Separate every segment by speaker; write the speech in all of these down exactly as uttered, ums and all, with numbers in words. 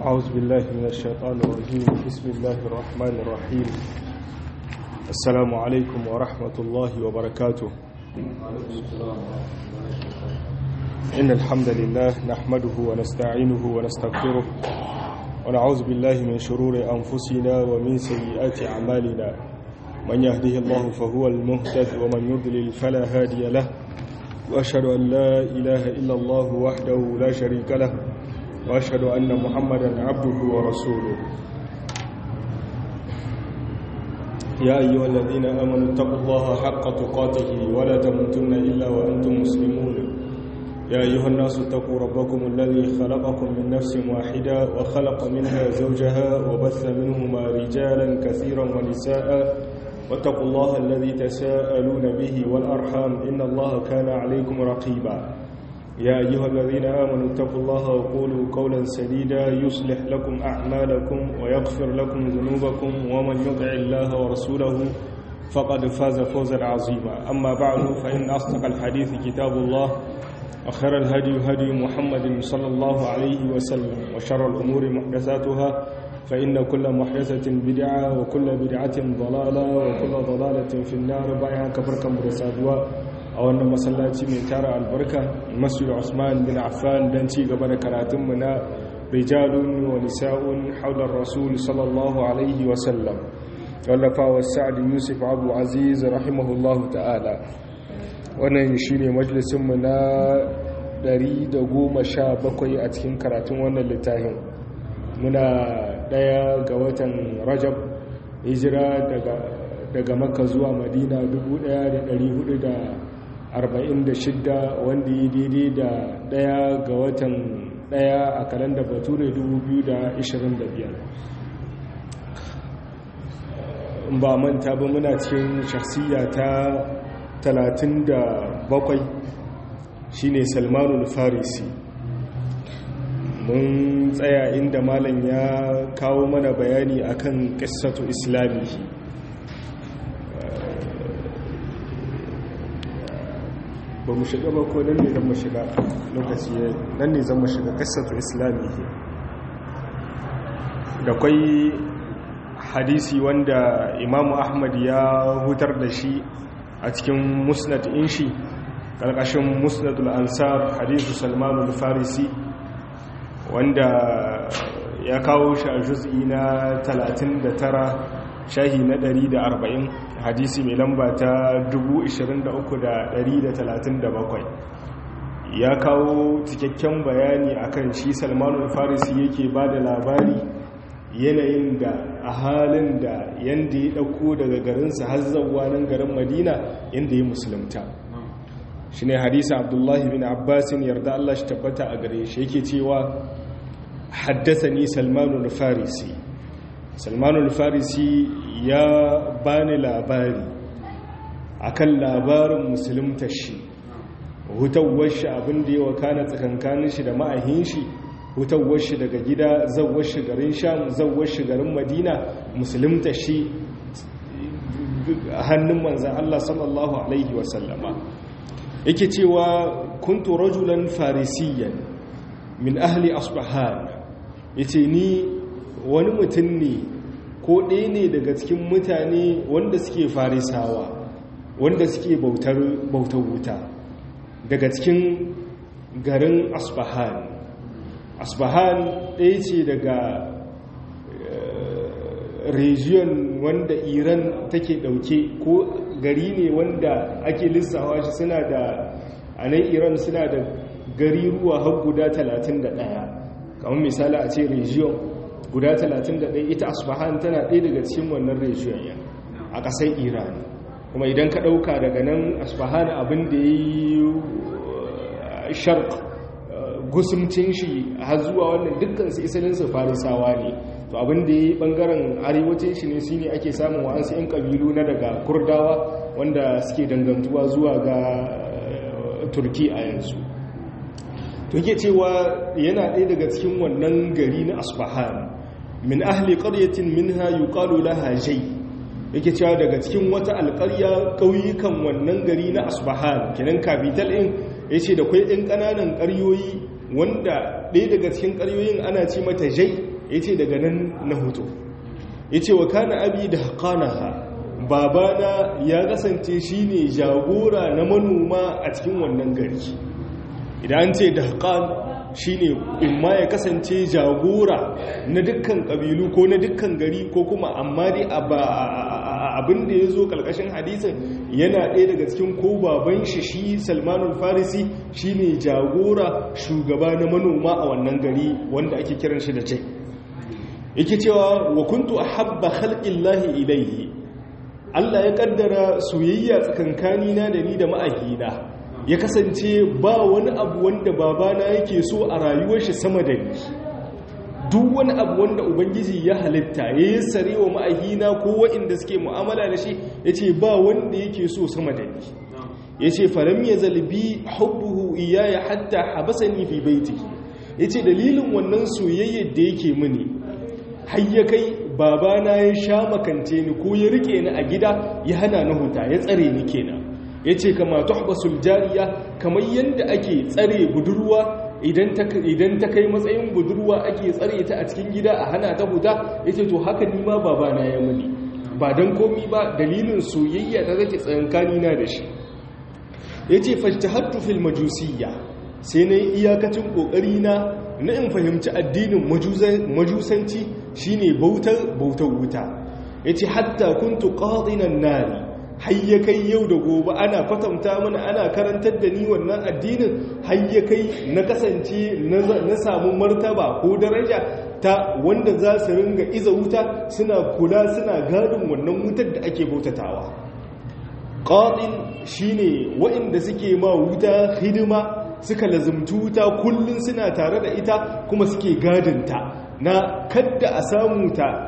Speaker 1: أعوذ بالله من الشيطان الرجيم. بسم الله الرحمن الرحيم. السلام عليكم ورحمة الله وبركاته. إن الحمد لله نحمده ونستعينه ونستغفره ونعوذ بالله من شرور أنفسنا ومن سيئات أعمالنا. من يهده الله فهو المهتد ومن يضلل فلا هادي له، وأشهد أن لا إله إلا الله وحده لا شريك له، وأشهد أن محمدا عبده ورسوله. يا أيها الذين آمنوا اتقوا الله حق تقاته ولا تموتن إلا وأنتم مسلمون. يا أيها الناس اتقوا ربكم الذي خلقكم من نفس واحدة وخلق منها زوجها وبث منهما رجالا كثيرا ونساء، واتقوا الله الذي تساءلون به والأرحام إن الله كان عليكم رقيبا. يا أيها الذين آمنوا اتقوا الله وقولوا قولا سديدا يصلح لكم أعمالكم ويغفر لكم ذنوبكم، ومن يطع الله ورسوله فقد فاز فوزا عظيما. أما بعد فإن أصدق الحديث كتاب الله، وخير الهدي هدي محمد صلى الله عليه وسلم، وشر الأمور محدثاتها، فإن كل محدثة بدعة وكل بدعة ضلالة وكل ضلالة في النار. بايعا كبركة مرسادوا a wannan masallaci mai tara albarka, masjid Usman bin Affan, don ci gaba da karatunmu na rijalun wa nisa'un haular rasul sallallahu alaihi wasallam, wallafawa sa'ad yusuf abu aziz rahimahullahu ta'ala. Wannan shi ne majalisunmu na ɗari da goma sha bakwai a cikin karatun wannan littafin. Muna ɗaya ga watan Rajab, hijira daga daga Makka zuwa Madina dubu ɗaya da ɗari hudu da arba'in da shidda, wanda yi daidai da ɗaya ga watan ɗaya a kalanda bature dubu biyu da ashirin da biyar. Ba manta ba muna cikin shakhsiya ta talatin da bakwai, shine Salmanul Farisi. Mun tsaya inda malam ya kawo mana bayani akan qissatu islamihi. Ba mu shiga ba ko nan ne zan mu shiga lokaci nan ne zan mu shiga qissatu islamihi. Da kwai hadisi wanda Imam Ahmad ya hutar da shi a cikin musnad in shi karkashin musnadul ansar, hadisu Salmanul Farisi, wanda ya kawo shi a juz'i na talatin da tara, shahi na ɗari da arba'in, hadisi mai lamba ta dubu ishirin da uku da ɗari da talatin da bakwai. Ya kawo cikakken bayani akan shi Salmanul Farisi, yake ba da labari yanayin da a halin da yanda ya ɗauko daga garinsa har zawwa nan garin Madina yanda ya musulunta. Shi ne hadisa Abdullahi bin Abbasin, yarda Allah shi tabbata a gare shi, yake cewa haddathani Salmanul Farisi. Salmanul Farisi ya bani labari akan labarin musulunta shi, hutawar shi abinda ya wakana tsakankanin shi da ma'ahin shi, hutawar shi daga gida, zawar shi garin Sham, zawar shi garin Madina, musulunta shi hannun manzan Allah sallallahu alaihi wasallama. Yake cewa kuntu rajulan farisiyan min ahli Asbahan. Yace ni wani mutum ne ko ɗaya ne daga cikin mutane wanda suke farisawa, wanda suke bautar bautar wuta, daga cikin garin Asbahan. Asbahan ɗaya ce daga region wanda Iran take ɗauke, ko gari ne wanda ake lissawa shi suna da a nan Iran suna da gari ruwa har guda talatin da ɗaya, kamar misali a ce region guda talatin da ɗaya. Ita Asbahan tana ɗaya daga cikin wannan region ya a ƙasar Iran. Kuma idan ka ɗauka daga nan Asbahan abin da ya yi sharq gusumcin shi har zuwa wannan dukkan su isalinsu farisawa ne. To abin da ya yi ɓangaren arewacin shi ne shine ake samun wa'ansu 'yan ƙabilu na daga Kurdawa wanda suke dangantuwa zuwa ga Turki a yanzu. To yake cewa yana ɗaya daga cikin wannan gari na Asbahan, min ahli qaryatin minha yuqalu laha Jay. Yake cewa daga cikin wata alƙarya ƙauyukan wannan gari na Asbahan, kenan capital din, yace da kai ɗin ƙananan ƙaryoyi wanda ɗaya daga cikin ƙaryoyin ana ce mata Jay, yace daga nan na hutu yace wa kana abi da haqanaha babana ya kasance shine jagora na manoma a cikin wannan gari. Idan ce dahqan shine imma ya kasance jagora na dukkan kabilu ko na dukkan gari ko kuma amma dai abin da ya zo kalkashin hadisin yana ɗaya daga cikin ko baban shi shi Salmanul Farisi shine jagora shugaba na manoma a wannan gari wanda ake kiran shi da ce yake cewa wa kuntu ahabba khalqillahi ilayhi Allah ya kaddara soyayya tsakankanina da ni da ma'ahina ya kasance ba wani abu wanda babana yake so a rayuwar shi sama da ni. Duk wani abu wanda ubangiji ya halitta ya yi sarewa ma'ahina ko waɗanda suke mu'amala da shi ya ce ba wanda yake so sama da ni. Ya ce faram ya zalbi hubbuhu iyaya hatta habasani fi baitihi. Ya ce dalilin wannan soyayyar da yake mini har ya kai babana ya sha makance ni ko ya rike ni a gida ya hana ni huta ya tsare ni kenan. Ya ce kama tuhbasul jariya kamar yadda ake tsare budurwa idan ta kai matsayin budurwa ake tsare ta a cikin gida a hana ta huta. Ya ce to haka nima babana ya mani ba don komi ba dalilin soyayya ta zake tsakankanina da shi. Ya ce fajtahattu fil majusiyya sai na yi iyakacin ƙoƙari na na in fahimci addinin majusanci shine bautar bautar wuta. Ya ce hatta kuntu qadinan nari har kai yau da gobe ana kwatanta mana ana karantar da ni wannan addinin har kai na kasance na samu martaba ko daraja ta wanda za su ringa iza wuta suna kula suna gadin wannan wutar da ake bautatawa. Qadin shine waɗanda suke ma wuta hidima suka lazumci wuta kullum suna tare da ita kuma suke gadinta na kadda a samu ta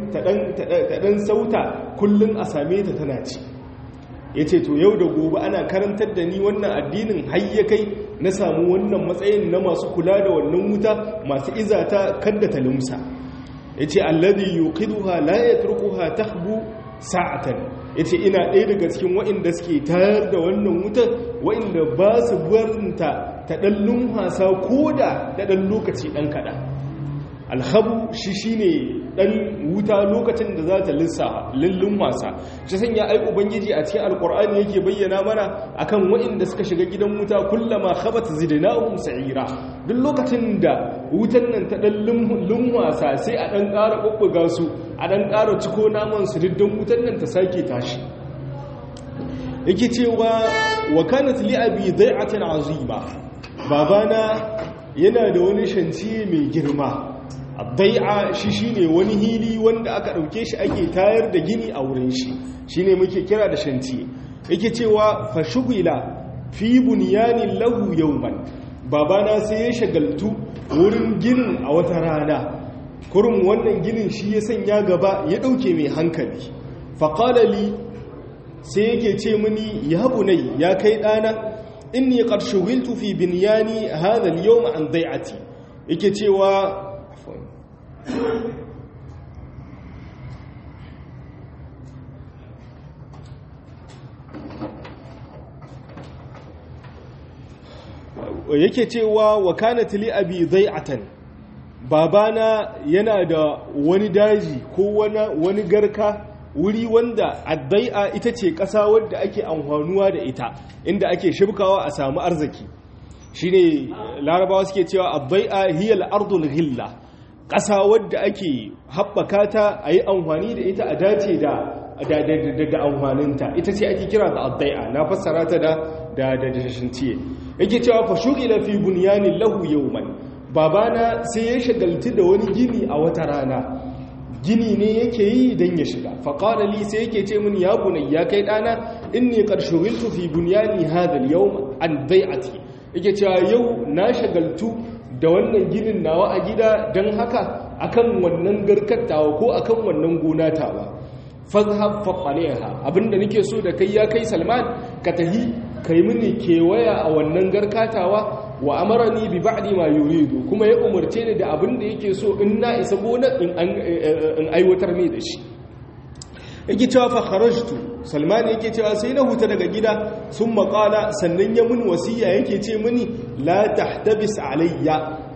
Speaker 1: ɗan sauta kullum a same ta tana ci. Ya ce to yau da gobe ana karantar da ni wannan addinin hayyakai na samu wannan matsayin na masu kula da wannan wuta masu izata kadda ta lumsa. Ya ce alladhi yuqiduha la yatrukuha tahbu sa'atan. Ya ce ina ɗaya daga cikin waɗanda suke tayar da wannan wutar waɗanda ba su barinta ta ɗan lumhasa ko da da ɗan lokaci ɗan kaɗan. Alhabu shi shi ne ɗan wuta lokacin da za ta lullun wasa shi sanya ai ubangiji a cikin alkur'ani yake bayyana mana akan waɗanda suka shiga gidan wuta kullama khabat zidnahum sa'ira. Duk lokacin da wutan nan ta ɗan lullun wasa sai a ɗan ƙara ɓuɓɓuga su a ɗan ƙara ciko naman su diddan wutan nan ta sake tashi. Yake cewa wa kanat li abi dai'atan azima babana yana da wani shanci mai girma. Addai'a shi shine wani hili wanda aka dauke shi ake tayar da gini a wurin shi shine muke kira da shanti. Yake cewa fa shugila fi bunyanin lahu yawman babana sai ya shagaltu wurin ginin a wata rana kurum wannan ginin shi ya sanya gaba ya dauke mai hankali. Fa qala li sai yake ce mini ya bunai ya kai dana inni qad shughiltu fi bunyani hadha al-yawm an dai'ati. Yake cewa yake cewa wa kanat li abi dai'atan babana yana da wani daji ko wani garka wuri wanda addai'a ita ce ƙasa wadda ake amfanuwa da ita inda ake shibkawa a samu arziki shine larabawa suke cewa addai'a hiya al-ardul ghilla ƙasa wadda ake haɓaka ta a yi amfani da ita a dace da amfaninta ita ce ake kira da addai'a na fassara ta da da shintiye. Yake cewa fa shugila fi bunyanin lahu yawman babana sai ya shagaltu da wani gini a wata rana gini ne yake yi dan ya shiga. Fa qala li sai yake ce min ya bunayya kai dana inni qad shughiltu fi bunyani hadha al-yawm an dai'ati. Yake cewa yau na shagaltu da wannan ginin nawa a gida don haka akan wannan garkattawa ko akan wannan gona tawa. Fazhab faqaliha abinda nake so da kai ya kai Salman ka tahi kai mini kewaya a wannan garkatawa wa amarani bi ba'di ma yuridu kuma ya umarce ni da abinda yake so in na isa gona in in aiwatar mai da shi. Yake cewa fa kharajtu Salman yake cewa sai na huta daga gida sun maƙala sannan ya mun wasiya yake ce mini la tahtabis alayya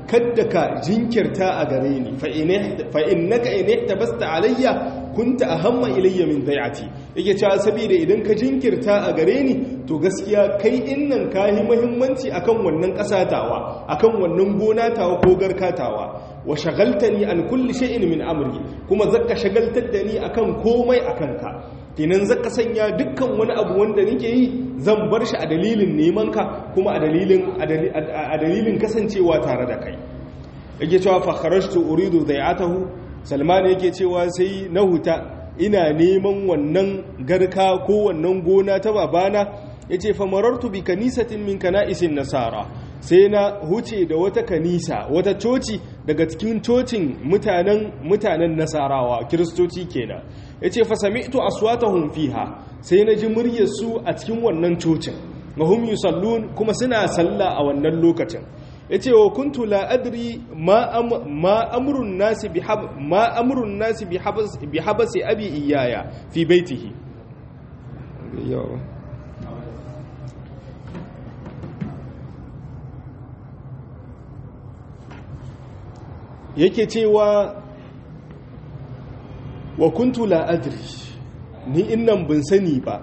Speaker 1: kadda ka jinkirta a gare ni fa innaka in ihtabasta alayya kunta ahamma ilayya min dai'ati yake cewa saboda idan ka jinkirta a gare ni to gaskiya kai innan kayi muhimmanci akan wannan kasatawa akan wannan gona tawa ko garkatawa wa shagaltani an kulli shay'in min amri kuma zaka shagaltar da ni akan komai akan ka kenan zaka sanya dukkan wani abu wanda nake yi zan bar shi a dalilin neman ka kuma a dalilin a dalilin kasancewa tare da kai yake cewa fa kharajtu uridu dai'atahu Salman yake cewa sai na huta ina neman wannan garka ko wannan gona ta babana yace fa marartu bi kanisatin min kana'isin nasara sai na huce da wata kanisa wata coci daga cikin cocin mutanen mutanen nasarawa kristoci kenan yace fa sami'tu aswatahum fiha sai na ji muryar su a cikin wannan cocin wa hum yusallun kuma suna sallah a wannan lokacin yace wa kuntu la adri ma ma amrun nasi bihab ma amrun nasi bihabas bihabasi abi iyaya fi baitihi yake cewa wa kuntu la adri ni innan bin sani ba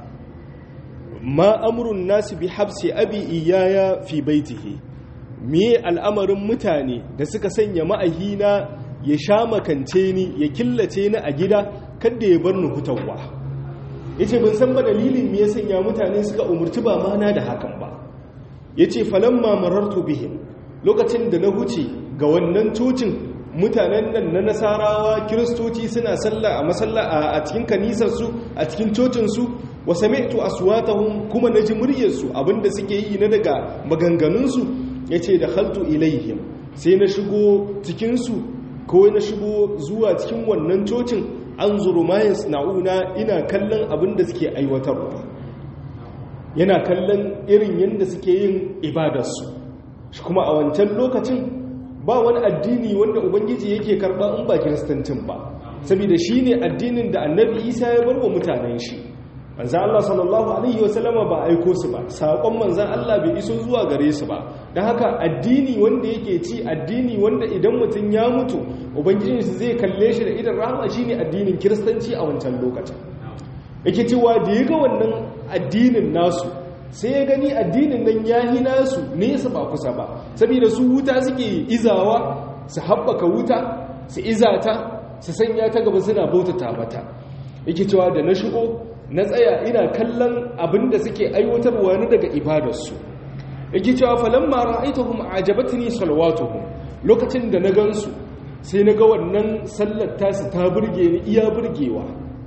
Speaker 1: ma amrun nasi bihabsi abi iyaya fi baitihi me al'amarin mutane da suka sanya ma'ahina ya sha makance ni ya killace ni a gida kada ya bar ni hutawa yace ban san ba dalilin me ya sanya mutane suka umurci ba mana da hakan ba yace falamma marartu bihim lokacin da na huce ga wannan cocin mutanen nan na nasarawa kiristoci suna sallah a masalla a cikin kanisar su a cikin cocin su wa sami'tu aswatahum kuma naji muryar su abinda suke yi na daga maganganun su yace da khaltu ilaihim sai na shigo cikin su ko na shigo zuwa cikin wannan cocin anzuru ma yasnauna ina kallon abinda suke aiwatarwa yana kallon irin yanda suke yin ibadar su kuma a wancan lokacin ba wani addini wanda ubangiji yake karba in ba kiristancin ba saboda shine addinin da annabi Isa ya bar wa mutanen shi manzan Allah sallallahu Alaihi wasallama ba aiko su ba saƙon manzan Allah bai iso zuwa gare su ba don haka addini wanda yake ci addini wanda idan mutum ya mutu ubangijinsu zai kalle shi da idan rahama shi ne addinin kiristanci a wancan lokacin yake cewa da ya ga wannan addinin nasu sai ya gani addinin nan ya yi nasu nesa ba kusa ba saboda su wuta suke izawa su haɓaka wuta su izata su sanya ta gaba suna bautata mata yake cewa da na shigo na tsaya ina kallon abinda suke aiwatarwa ne daga ibadarsu yake cewa falamma ra'aytuhum ajabatni salawatuhum lokacin da na gansu sai na ga wannan sallar tasu ta burge ni iya burgewa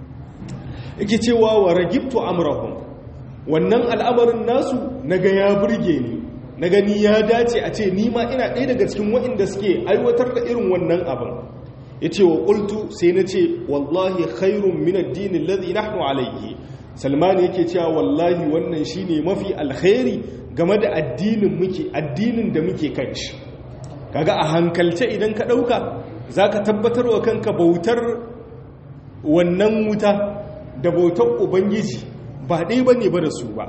Speaker 1: yake cewa wa ragibtu amrahum wannan al'amarin nasu naga ya burge ni na gani ya dace a ce ni ma ina ɗaya daga cikin waɗanda suke aiwatar da irin wannan abin ya ce wa ƙultu sai na ce wallahi khairun min addinin ladhi nahnu alayhi salmani yake cewa wallahi wannan shine mafi alkhairi game da addinin muke addinin da muke kan shi kaga a hankalce idan ka dauka zaka tabbatar wa kanka bautar wannan wuta da bautar ubangiji ba dai bane ba da su ba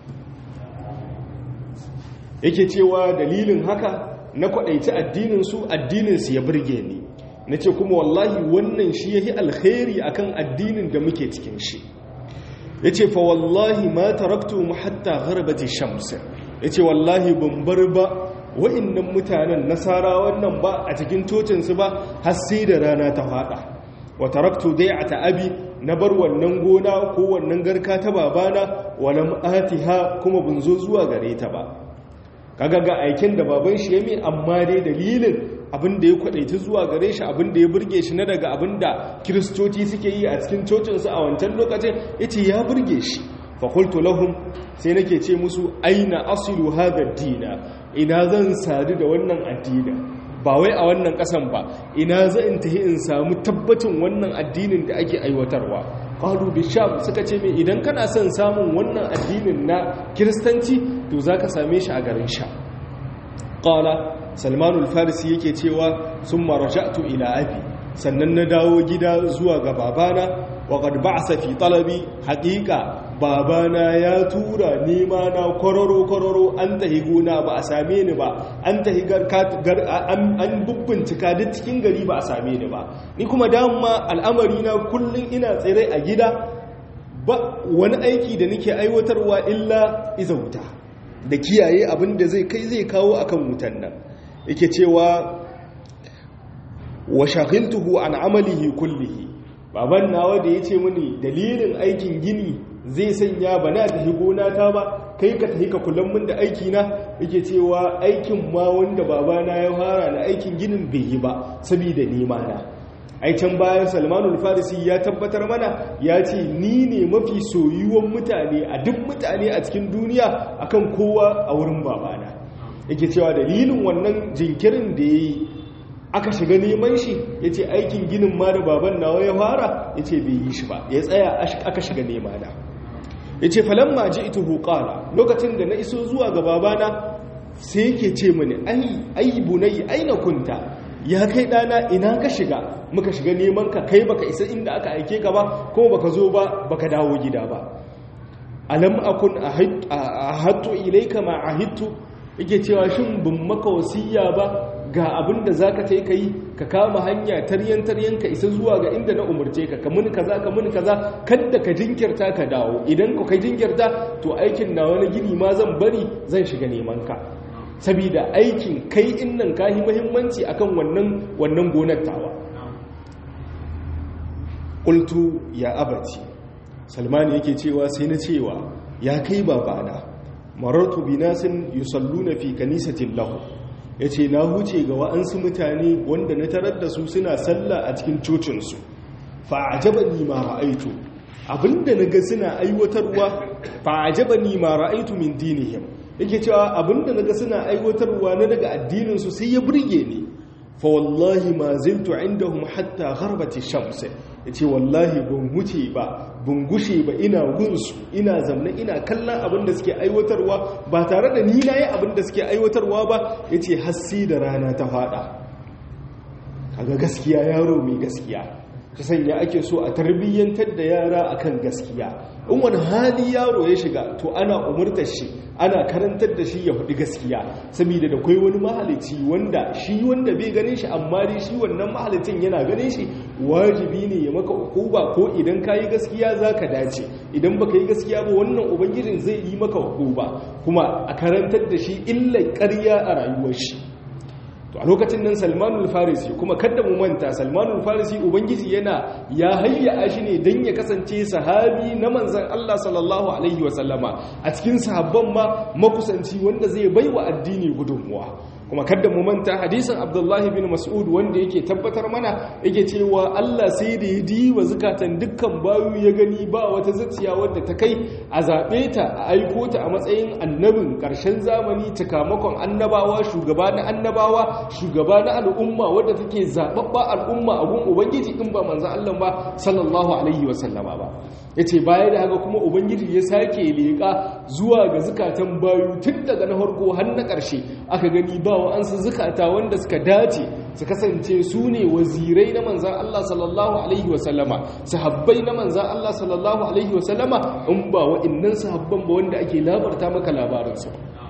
Speaker 1: yake cewa dalilin haka na kwadaici addinin su addinin su ya burge ni na ce kuma wallahi wannan shi ya yi alkhairi akan addinin da muke cikin shi ya ce fa wallahi ma taraktu mu hatta gharbati shams ya ce wallahi ban bar ba wa'annan mutanen nasara wannan ba a cikin cocinsu ba har sai da rana ta fada wa taraktu dai'ata abi na bar wannan gona ko wannan garka ta babana walam atiha kuma bin zo zuwa gare ta ba kaga ga aikin da baban shi ya mi amma dai dalilin abin da ya kwadaita zuwa gare shi abin da ya burge shi na daga abin da kiristoci suke yi a cikin cocinsu a wancan lokacin yace ya burge shi fa qultu lahum sai nake ce musu aina asilu hadha dina ina zan sadu da wannan addini ba wai a wannan kasan ba ina zan tahi in samu tabbacin wannan addinin da ake aiwatarwa qalu bisham suka ce me idan kana son samun wannan addinin na kiristanci to zaka same shi a garin sha qala salmanul farisi yake cewa summa raja'tu ila abi sannan na dawo gida zuwa ga babana wa qad ba'sa fi talabi haqiqa babana ya tura nema na kwararo kwararo an tahi gona ba a same ni ba an tahi an bubbincika duk cikin gari ba a same ni ba ni kuma dama al'amari na kullum ina tsere a gida ba wani aiki da nake aiwatarwa illa iza wuta da kiyaye abin da zai kai zai kawo akan wutan nan yake cewa wa shaghiltuhu an amalihi kullihi baban nawa da yace mini dalilin aikin gini zai sanya bana da higona ta ba kai ka tafi ka kullum mun da aiki na yake cewa aikin ma wanda babana ya fara na aikin ginin bai yi ba saboda nema na ai can bayan Salmanul Farisi ya tabbatar mana ya ce ni ne mafi soyuwan mutane a duk mutane a cikin duniya akan kowa a wurin babana yake cewa dalilin wannan jinkirin da yayi aka shiga neman shi yace aikin ginin ma da baban nawa ya fara yace bai yi shi ba ya tsaya aka shiga nema da yace falamma ji'tuhu qala lokacin da na iso zuwa ga babana sai yake ce mini ai ai bunai aina kunta ya kai dana ina ka shiga muka shiga neman ka kai baka isa inda aka aike ka ba ko baka zo ba baka dawo gida ba alam akun ahadtu ilayka ma ahidtu yake cewa shin bin maka wasiya ba ga abin da zaka tai kai ka kama hanya taryan taryan ka isa zuwa ga inda na umurce ka kamun kaza kamun kaza kada ka jinkirta ka dawo idan ka kai jinkirta to aikin na wani gini ma zan bari zan shiga neman ka saboda aikin kai innan kahi muhimmanci akan wannan wannan gonar tawa qultu ya abati Salman yake cewa sai na cewa ya kai babana marartu binasin yusalluna fi kanisatin lahu yace na huce ga wa'ansu mutane wanda na tarar da su suna sallah a cikin cocin su fa ajabani ma ra'aitu abinda naga suna aiwatarwa fa ajabani ma ra'aitu min dinihim yake cewa abinda naga suna aiwatarwa na daga addinin su sai ya burge ni fa wallahi ma ziltu indahum hatta gharbati shams yace wallahi ban huce ba ban gushe ba ina gunsu ina zamna ina kallon abinda suke aiwatarwa ba tare da ni nayi abinda suke aiwatarwa ba yace hassi da rana ta fada kaga gaskiya yaro mai gaskiya ta sanya ake so a tarbiyyantar da yara akan gaskiya in wani hali yaro ya shiga to ana umurtar shi ana karantar da shi ya faɗi gaskiya saboda da kai wani mahalici wanda shi wanda bai ganin shi amma dai shi wannan mahalicin yana ganin shi wajibi ne ya maka hukuba ko idan ka yi gaskiya za ka dace idan baka yi gaskiya ba wannan ubangijin zai yi maka hukuba kuma a karantar da shi illar ƙarya a rayuwar shi to a lokacin nan Salmanul Farisi kuma kada mu manta Salmanul Farisi ubangiji yana ya hayya shi ne dan ya kasance sahabi na manzon Allah sallallahu alaihi wasallama a cikin sahabban ma makusanci wanda zai baiwa addini gudunmuwa kuma kada mu manta hadisin Abdullahi bin Mas'ud wanda yake tabbatar mana yake cewa Allah sai da ya diwa zakatan dukkan bayu ya gani ba wata zaciya wadda ta kai a zabe ta a aiko ta a matsayin annabin karshen zamani cikamakon annabawa shugaba na annabawa shugaba na al'umma wadda take zababba al'umma abun ubangiji in ba manzon Allah ba sallallahu alaihi wasallama ba yace baya da haka kuma ubangiji ya sake leka zuwa ga zakatan bayu tun daga na farko har na karshe aka gani ba wa'ansu zukata wanda suka dace su kasance su ne wazirai na manzan Allah sallallahu Alaihi wasallama sahabbai na manzan Allah sallallahu Alaihi wasallama in ba wa'innan sahabban ba wanda ake labarta maka labarinsu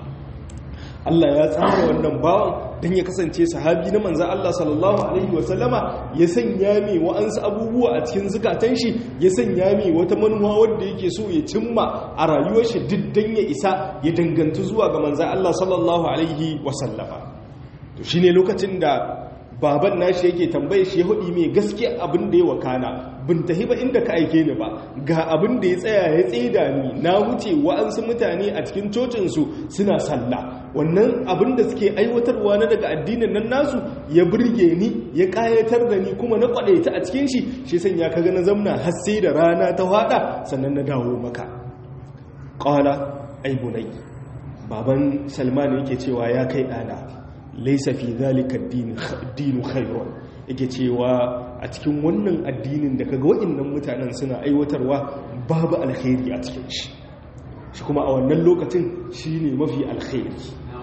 Speaker 1: Allah ya tsara wannan bawan don ya kasance sahabi na manzan Allah sallallahu Alaihi wasallama ya sanya mai wa'ansu abubuwa a cikin zukatan shi ya sanya mai wata manuwa wadda yake so ya cimma a rayuwar shi diddan ya isa ya danganta zuwa ga manzan Allah sallallahu Alaihi wasallama to shine lokacin da baban nashi yake tambaye shi ya hudi mai gaskiya abin da ya wakana bin tahi ba inda ka aike ni ba ga abin da ya tsaya ya tseda ni na wuce wa'ansu mutane a cikin cocinsu suna sallah wannan abin da suke aiwatarwa na daga addinin nan nasu ya burge ni ya kayatar da ni kuma na kwadaita a cikin shi shi sanya kaga na zamna har sai da rana ta fada sannan na dawo maka qala ay bunay baban Salman yake cewa ya kai dana laysa fi zalika ad-din khairun yake cewa a cikin wannan addinin da kaga wa'annan mutanen suna aiwatarwa babu alkhairi a cikin shi shi kuma a wannan lokacin shine mafi alkhairi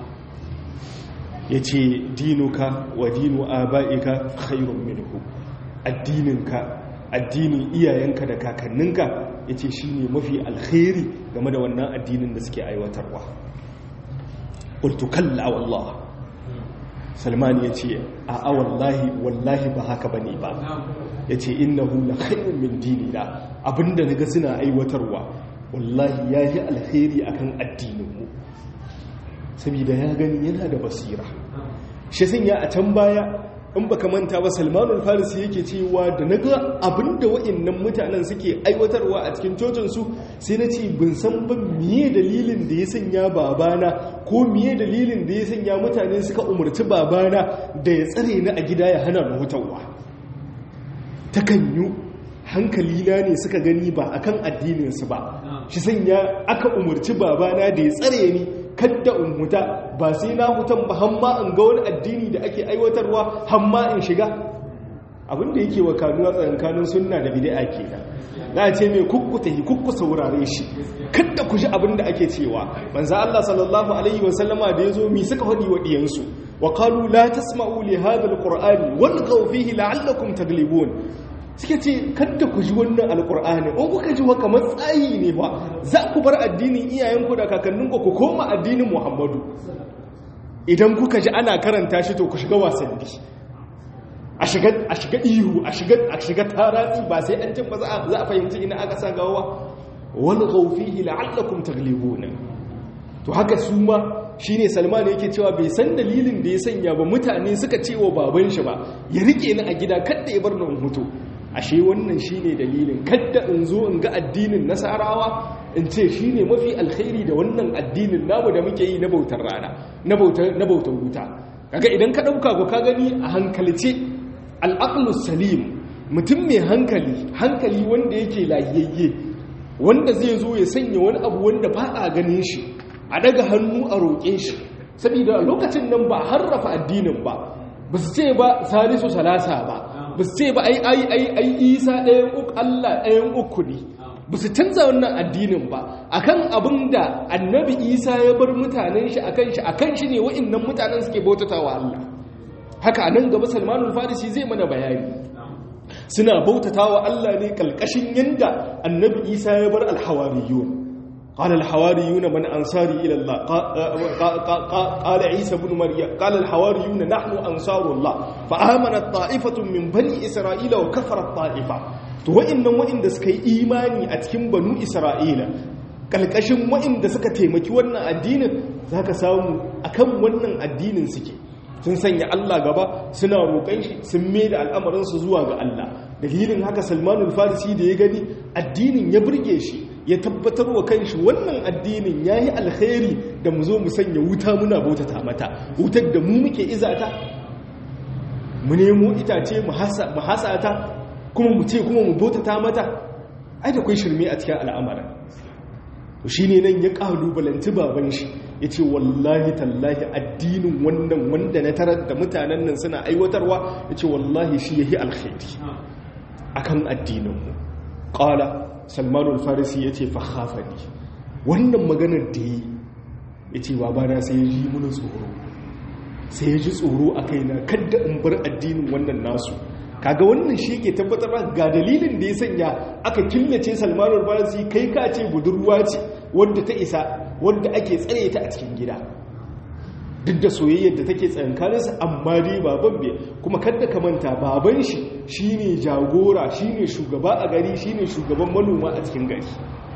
Speaker 1: yace dinuka wa dinu abaika khairun minhu addininka addinin iyayenka da kakanninka yace shine mafi alkhairi game da wannan addinin da suke aiwatarwa. qultu kalla wallah, Salman yace a a wallahi wallahi ba haka bane ba, yace innahu la khairun min dinina, abinda naga suna aiwatarwa wallahi yayi alkhairi akan addinin mu, saboda ya gani yana da basira. Shi sanya a can baya in baka manta ba, Salmanul Farisi yake cewa da naga abinda wa'annan mutanen suke aiwatarwa a cikin cocinsu, sai na ce bin san ba miye dalilin da ya sanya babana ko miye dalilin da ya sanya mutane suka umarci babana da ya tsare ni a gida ya hana mu hutawa. Takanyu hankalina ne suka gani ba akan addininsu ba, shi sanya aka umarci babana da ya tsare ni kadda in huta, ba sai na hutan ba hamma in ga wani addini da ake aiwatarwa hamma in shiga. Abinda yake wa kanuwa tsakankanin sunna da bid'a kenan. Na ce mai kukkuta hi kukku saurare shi, kadda ku ji abinda ake cewa. Manzo Allah sallallahu alaihi wa sallama da yazo mi suka hadi wa diyansu, wa qalu la tasma'u li hadha alqur'ani walghaw fihi la'allakum taglibun. Suke ce kadda ku ji wannan alkur'ani, in kuka ji haka matsayi ne ba, za ku bar addinin iyayenku da kakanninku ku koma addinin Muhammadu. Idan kuka ji ana karanta shi to ku shiga wasanni, a shiga a shiga ihu, a shiga a shiga taratsi, ba sai an ba za a fahimci ina aka sa gawa. wal ghawfihi la'allakum taglibuna. To haka su ma shine Salman yake cewa bai san dalilin da ya sanya ba mutane suka ce wa baban shi ba ya rike ni a gida kada ya bar ni in hutu. Ashe wannan shine dalilin kadda in zo in ga addinin Nasarawa in ce shine mafi alkhairi da wannan addinin namu da muke yi na bautar rana, na bautar na bautar wuta. Kaga idan ka dauka ko ka gani a hankalce, al-aqlus salim, mutum mai hankali, hankali wanda yake lafiyayye, wanda zai zo ya sanya wani abu wanda ba a ganin shi, a daga hannu a roƙe shi, saboda lokacin nan ba harrafa addinin ba, ba su ce ba salisu salasa ba, ba su ce ba ai ai ai ai Isa ɗayan uku, Allah ɗayan uku ne, ba su canza wannan addinin ba akan abin da annabi Isa ya bar mutanen shi akan shi akan shi ne wa'annan mutanen suke bautatawa Allah. Haka nan gaba Salmanul Farisi zai mana bayani, suna bautatawa Allah ne kalkashin yanda annabi Isa ya bar al-hawariyun. قال الحواريون من أنصاري إلى الله قال عيسى بن مريم قال الحواريون نحن أنصار الله فآمنت طائفة من بني إسرائيل وكفرت طائفة. تو وإن وإن دسكي إيماني أتكم بنو إسرائيل kalkashin wa'inda suka taimaki wannan addinin zaka samu akan wannan addinin suke, sun sanya Allah gaba, suna roƙon shi, sun mai da al'amarin su zuwa ga Allah. Dalilin haka Salmanul Farisi da ya gani addinin ya burge shi, ya tabbatar wa kanshi wannan addinin yayi alkhairi da mu zo mu sanya wuta muna bautata mata, wutar da mu muke izata, mu nemo itace mu hasa mu hasata kuma mu ce kuma mu bautata mata. Ai da kai shirme a cikin al'amarin. To shine nan ya kalubalanci baban shi, yace wallahi tallahi addinin wannan wanda na tarar da mutanen nan suna aiwatarwa, yace wallahi shi yayi alkhairi akan addinin mu. Qala Salmanul Farisi yace fa khafani, wannan maganar da yi yace babana sai ya ji mun tsoro, sai ya ji tsoro a kaina kada in bar addinin wannan nasu. Kaga wannan shi yake tabbatar ga dalilin da ya sanya aka killace Salmanul Farisi, kai ka ce budurwa ce wadda ta isa, wadda ake tsare ta a cikin gida, duk da soyayyar da take tsakankaninsa, amma dai baban bai. Kuma kada ka manta baban shi shine jagora, shine shugaba a gari, shine shugaban manoma a cikin gari.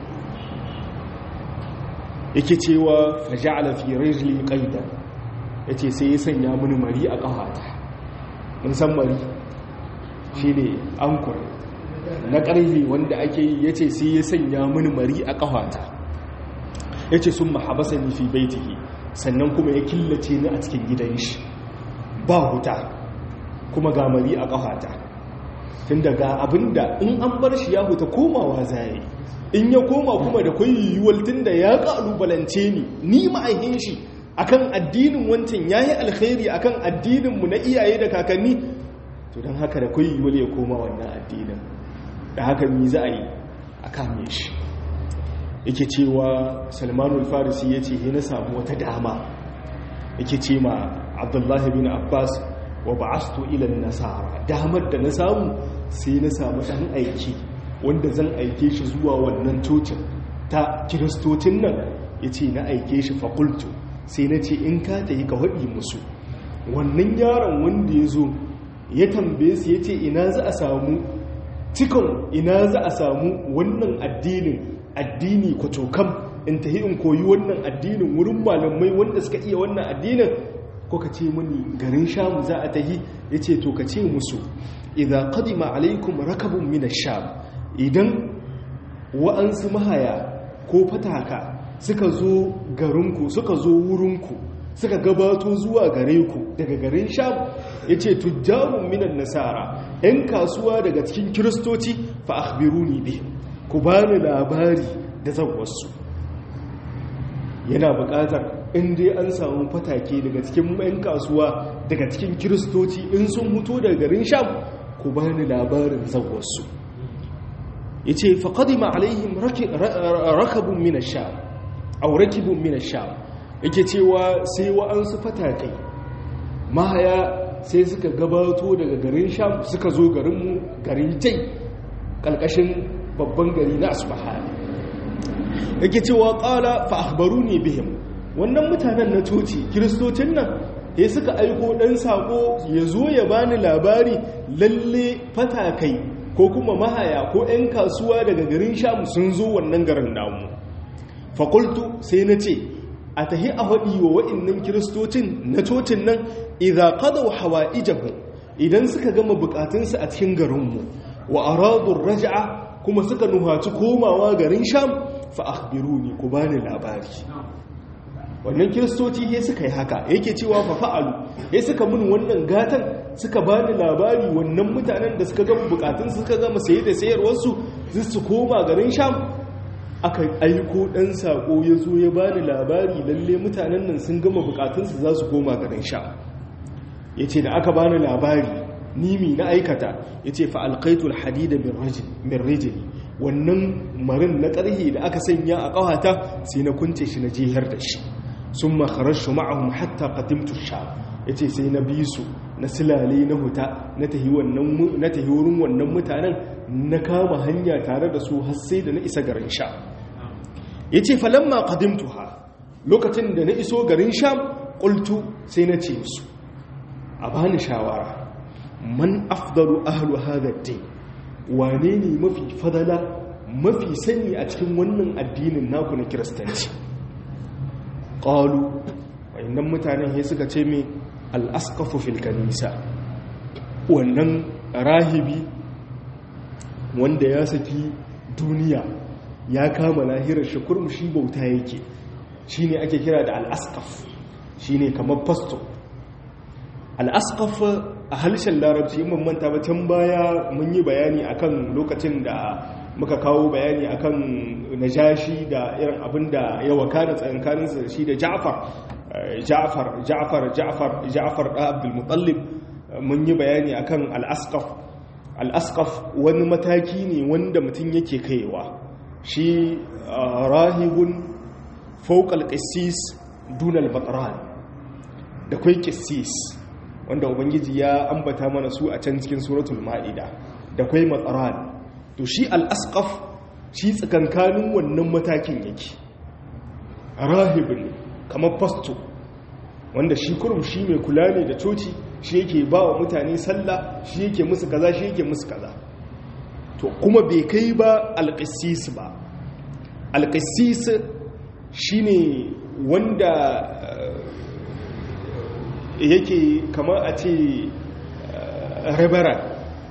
Speaker 1: Yake cewa faja'ala fi rijli qaydan, yace sai ya sanya mini mari a kafata. Mun san mari shine ankur na ƙarfi wanda ake yi, yace sai ya sanya mini mari a kafata. Yace summa habasani fi baitihi, sannan kuma ya killace ni a cikin gidan shi, ba huta kuma ga mari a kafata. Tunda ga abinda in an bar shi ya huta komawa zai, in ya koma kuma da kai yiwuwar tunda ya kalubalance ni ni ma'aikin shi akan addinin wancan, yayi alkhairi akan addinin mu na iyaye da kakanni, to dan haka da kai yiwuwar ya koma wannan addinin, da haka ni za a yi a kame shi. Yake cewa Salmanul Farisi yace he na samu wata dama, yake ce ma Abdullahi bin Abbas wa ba'astu ila an-nasara, damar da na samu sai na samu dan aiki wanda zan aike shi zuwa wannan cocin ta kiristocin nan yace na aike shi fa qultu sai nace in ka tayi ka hadi musu wannan yaron wanda yazo ya tambaye su yace ina za a samu cikon ina za a samu wannan addinin addini kwatokam in tahi in koyi wannan addinin wurin malamai wanda suka iya wannan addinin ko ka ce mini garin Sham za a tahi yace to ka ce musu idza qadima alaikum rakabun min ash-sham idan wa'ansu mahaya ko fataka suka zo garinku suka zo wurinku suka gabato zuwa gare ku daga garin Sham yace tujjarun minan nasara ɗan kasuwa daga cikin kiristoci fa akhbiruni bi ku bani labari da zawwarsu yana buƙatar in dai an samu fatake daga cikin ɗan kasuwa daga cikin kiristoci in sun mutu daga garin Sham ku bani labarin zawwarsu yace fa qadima alaihim rakabun min ash-sham aw rakibun min ash-sham yake cewa sai wa'ansu fatakai mahaya sai suka gabato daga garin Sham suka zo garinmu garin Jai kalkashin babban gari na Asbahan yake cewa qala fa akhbaruni bihim wannan mutanen na coci kiristocin nan sai suka aiko dan sako yazo ya bani labari lalle fatakai ko kuma mahaya ko ƴan kasuwa daga garin Sham sun zo wannan garin namu fa qultu sai nace a tahi a haɗi wa wa'innan kiristocin na cocin nan idan ƙadau hawa ijahu idan suka gama bukatunsu a cikin garinmu wa aradun raja'a kuma suka nuhaci komawa garin Sham fa akhbiruni ku bani labari wannan kiristoci ya suka yi haka yake cewa fa fa'alu ya suka mun wannan gatan suka bani labari wannan mutanen da suka gama bukatunsu suka gama saye da sayarwarsu su koma garin Sham aka aiko ɗan saƙo ya zo ya bani labari lalle mutanen nan sun gama bukatunsu za su koma garin Sham ya ce da aka bani labari nimi na aikata ya ce fa'alƙaitul hadida min rijini wannan marin na ƙarhe da aka sanya a ƙawata sai na kunce shi na jihar da shi sun makarar shi ma'ahun hatta ƙatimtu Sham ya ce sai na bi su na silale na huta na tahi wurin wannan mutanen na kama hanya tare da su har sai da na isa garin Sham ya ce falamma qadimtuha lokacin da na iso garin Sham qultu sai na ce musu a bani shawara man afdalu ahlu hadha ad-din wane ne mafi fadala mafi sani a cikin wannan addinin naku na kiristanci qalu wayannan mutanen sai suka ce me al-asqafu fil kanisa wannan rahibi wanda ya saki duniya ya kama lahirar shi kurmushi bauta yake shine ake kira da al-asqaf shine kamar pastor al-asqaf a harshen larabci in mun manta ba can baya mun yi bayani akan lokacin da muka kawo bayani akan najashi da irin abinda ya wakana tsakankanin sa shi da Ja'far Ja'far Ja'far Ja'far Ja'far da Abdul Muttalib mun yi bayani akan al-asqaf al-asqaf wani mataki ne wanda mutum yake kaiwa shi rahibun fawqal qissis dunal batran da kai qissis wanda ubangiji ya ambata mana su a can cikin suratul maida da kai matsaran to shi al-asqaf shi tsakankanin wannan matakin yake rahibun kamar fasto wanda shi kurum shi mai kula ne da coci shi yake ba wa mutane sallah shi yake musu kaza shi yake musu kaza to kuma bai kai ba al-qissis ba al-qissis shine wanda yake kamar a ce rabara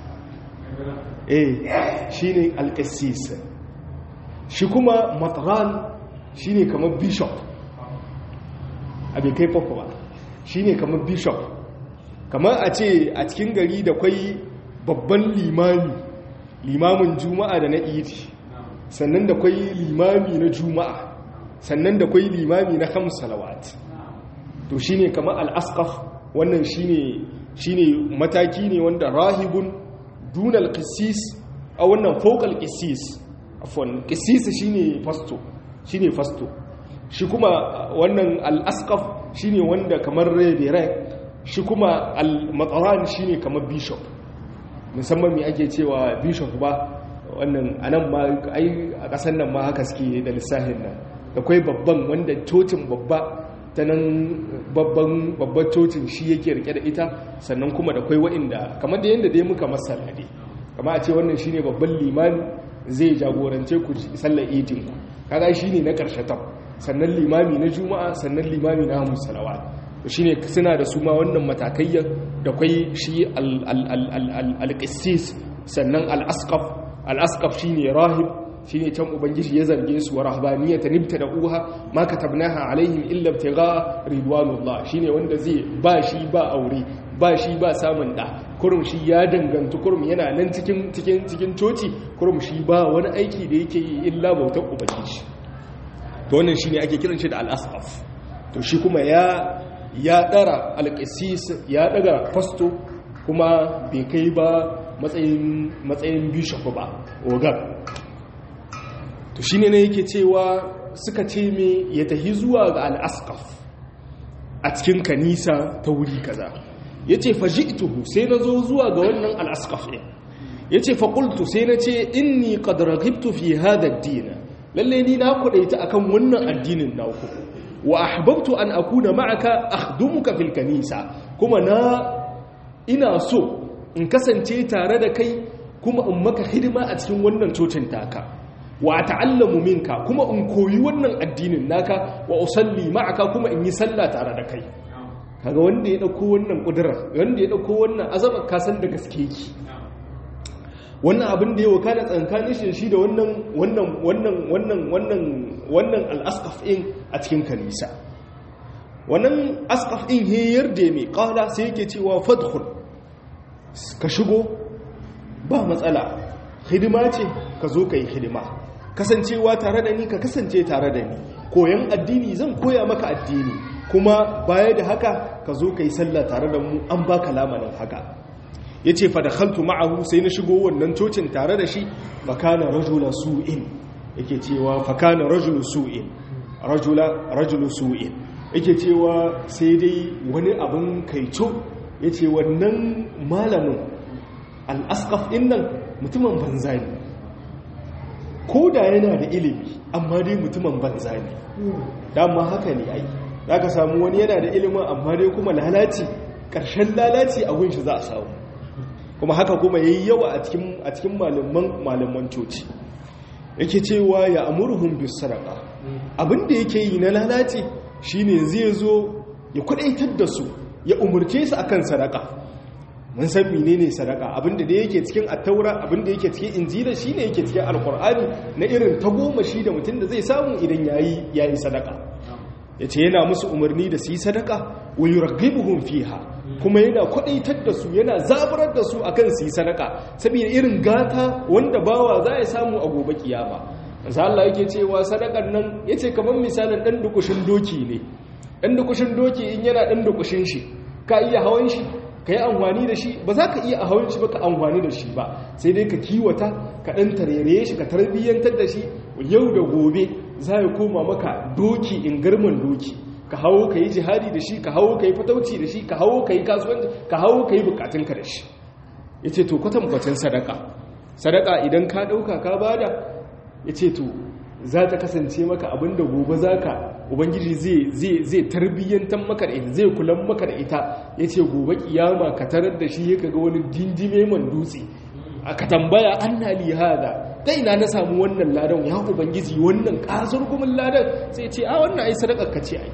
Speaker 1: eh shine al-qissis shi kuma matran shine kamar bishop abin kai papa ba shine kamar bishop kamar a ce a cikin gari da kwai babban limami limamin juma'a da na idi sannan da kwai limami na juma'a sannan da kwai limami na khams salawat to shine kamar al-asqaf wannan shine shine mataki ne wanda rahibun dunal qissis a wannan fawqal qissis afwan qissis shine fasto shine fasto shi kuma wannan al-asqaf shine wanda kamar rebere shi kuma al-matran shine kamar bishop musamman me ake cewa bishop ba wannan anan ma ai a ƙasar nan ma haka suke da lissafin nan akwai babban wanda cocin babba ta nan babban babban cocin shi yake rike da ita sannan kuma da akwai wa'inda kamar da yanda dai muka masala dai kamar a ce wannan shine babban limami zai jagorance ku sallar idin ku kaga shine na karshe ta sannan limami na juma'a sannan limami na hamus salawat shine suna da su ma wannan matakayyar da akwai shi al-qissis sannan al-asqaf al-asqaf shine rahib shine can ubangiji ya zarge su wa rahbaniyata nibta da uha ma katabnaha alaihim illa ibtigha ridwanullah shine wanda zai ba shi ba aure ba shi ba samun da kurum shi ya danganta kurum yana nan cikin cikin cikin coci kurum shi ba wani aiki da yake yi illa bautar ubangiji to wannan shine ake kiran shi da al-asqaf to shi kuma ya ya dara al-qissis ya daga fasto kuma bai kai ba matsayin matsayin bishop ba ogan to shine ne yake cewa suka ce me ya tahi zuwa ga al-asqaf a cikin kanisa ta wuri kaza yace faji'tuhu sai nazo zuwa ga wannan al-asqaf din yace fa qultu sai nace inni qad raghibtu fi hadha ad-din lalle ni na kudaita akan wannan addinin naku wa ahbabtu an akuna ma'aka akhdumuka fil kanisa kuma na ina so in kasance tare da kai kuma in maka hidima a cikin wannan cocin taka wa ta'allamu minka kuma in koyi wannan addinin naka wa usalli ma'aka kuma in yi sallah tare da kai kaga wanda ya dauko wannan kudura wanda ya dauko wannan azaba ka san da gaske yake wannan abin da ya wakana tsankanin shi shi da wannan wannan wannan wannan wannan wannan al-asqaf in a cikin kanisa wannan asqaf in he yarda mai qala sai yake cewa fadkhul ka shigo ba matsala hidima ce ka zo kai hidima kasancewa tare da ni ka kasance tare da ni koyan addini zan koya maka addini kuma baya da haka ka zo kai sallah tare da mu an baka lamanin haka yace fa dakhaltu ma'ahu sai na shigo wannan cocin tare da shi fa kana rajula su'in yake cewa fa kana rajulu su'in rajula rajulu su'in yake cewa sai dai wani abin kaico yace wannan malamin al-asqaf din nan mutumin banza ne ko da yana da ilimi amma dai mutumin banza ne dama haka ne ai zaka samu wani yana da ilimin amma dai kuma lalaci ƙarshen lalaci a gunshi za a samu kuma haka kuma yayi yawa a cikin a cikin malaman malaman coci yake cewa ya amurhum bis sadaqa abinda yake yi na lalaci shine zai zo ya kudaitar da su ya umurce su akan sadaka mun san menene sadaka abinda da yake cikin at-taura abinda yake cikin injila shine yake cikin alqur'ani na irin tagomashi da mutum da zai samu idan yayi yayi sadaka yace yana musu umarni da su yi sadaka wa yurghibuhum fiha kuma yana kwadaitar da su yana zaburar da su akan su yi sadaka saboda irin gata wanda bawa za ya samu a gobe kiyama manzo Allah yake cewa sadakan nan yace kamar misalin dan dukushin doki ne dan dukushin doki in yana dan dukushin shi ka iya hawan shi ka yi amfani da shi ba za ka iya a hawan shi ba ka amfani da shi ba sai dai ka kiwata ka ɗan tarere shi ka tarbiyyantar da shi yau da gobe za ya koma maka doki in garman doki ka hawo ka yi jihadi da shi ka hawo ka yi fatauci da shi ka hawo ka yi kasuwanci ka hawo ka yi bukatunka da shi ya ce to kwatankwacin sadaka sadaka idan ka ɗauka ka bada ya ce to za ta kasance maka abinda gobe za ka ubangiji zai tarbiyyantar maka da ita zai kulan maka da ita ya ce gobe kiyama ka tarar da shi ya kaga wani dindime man dutse ka tambaya an na lihada ta ina na samu wannan ladan ya ubangiji wannan kasar gumin ladan sai ce a wannan ai sadakar ka ce ai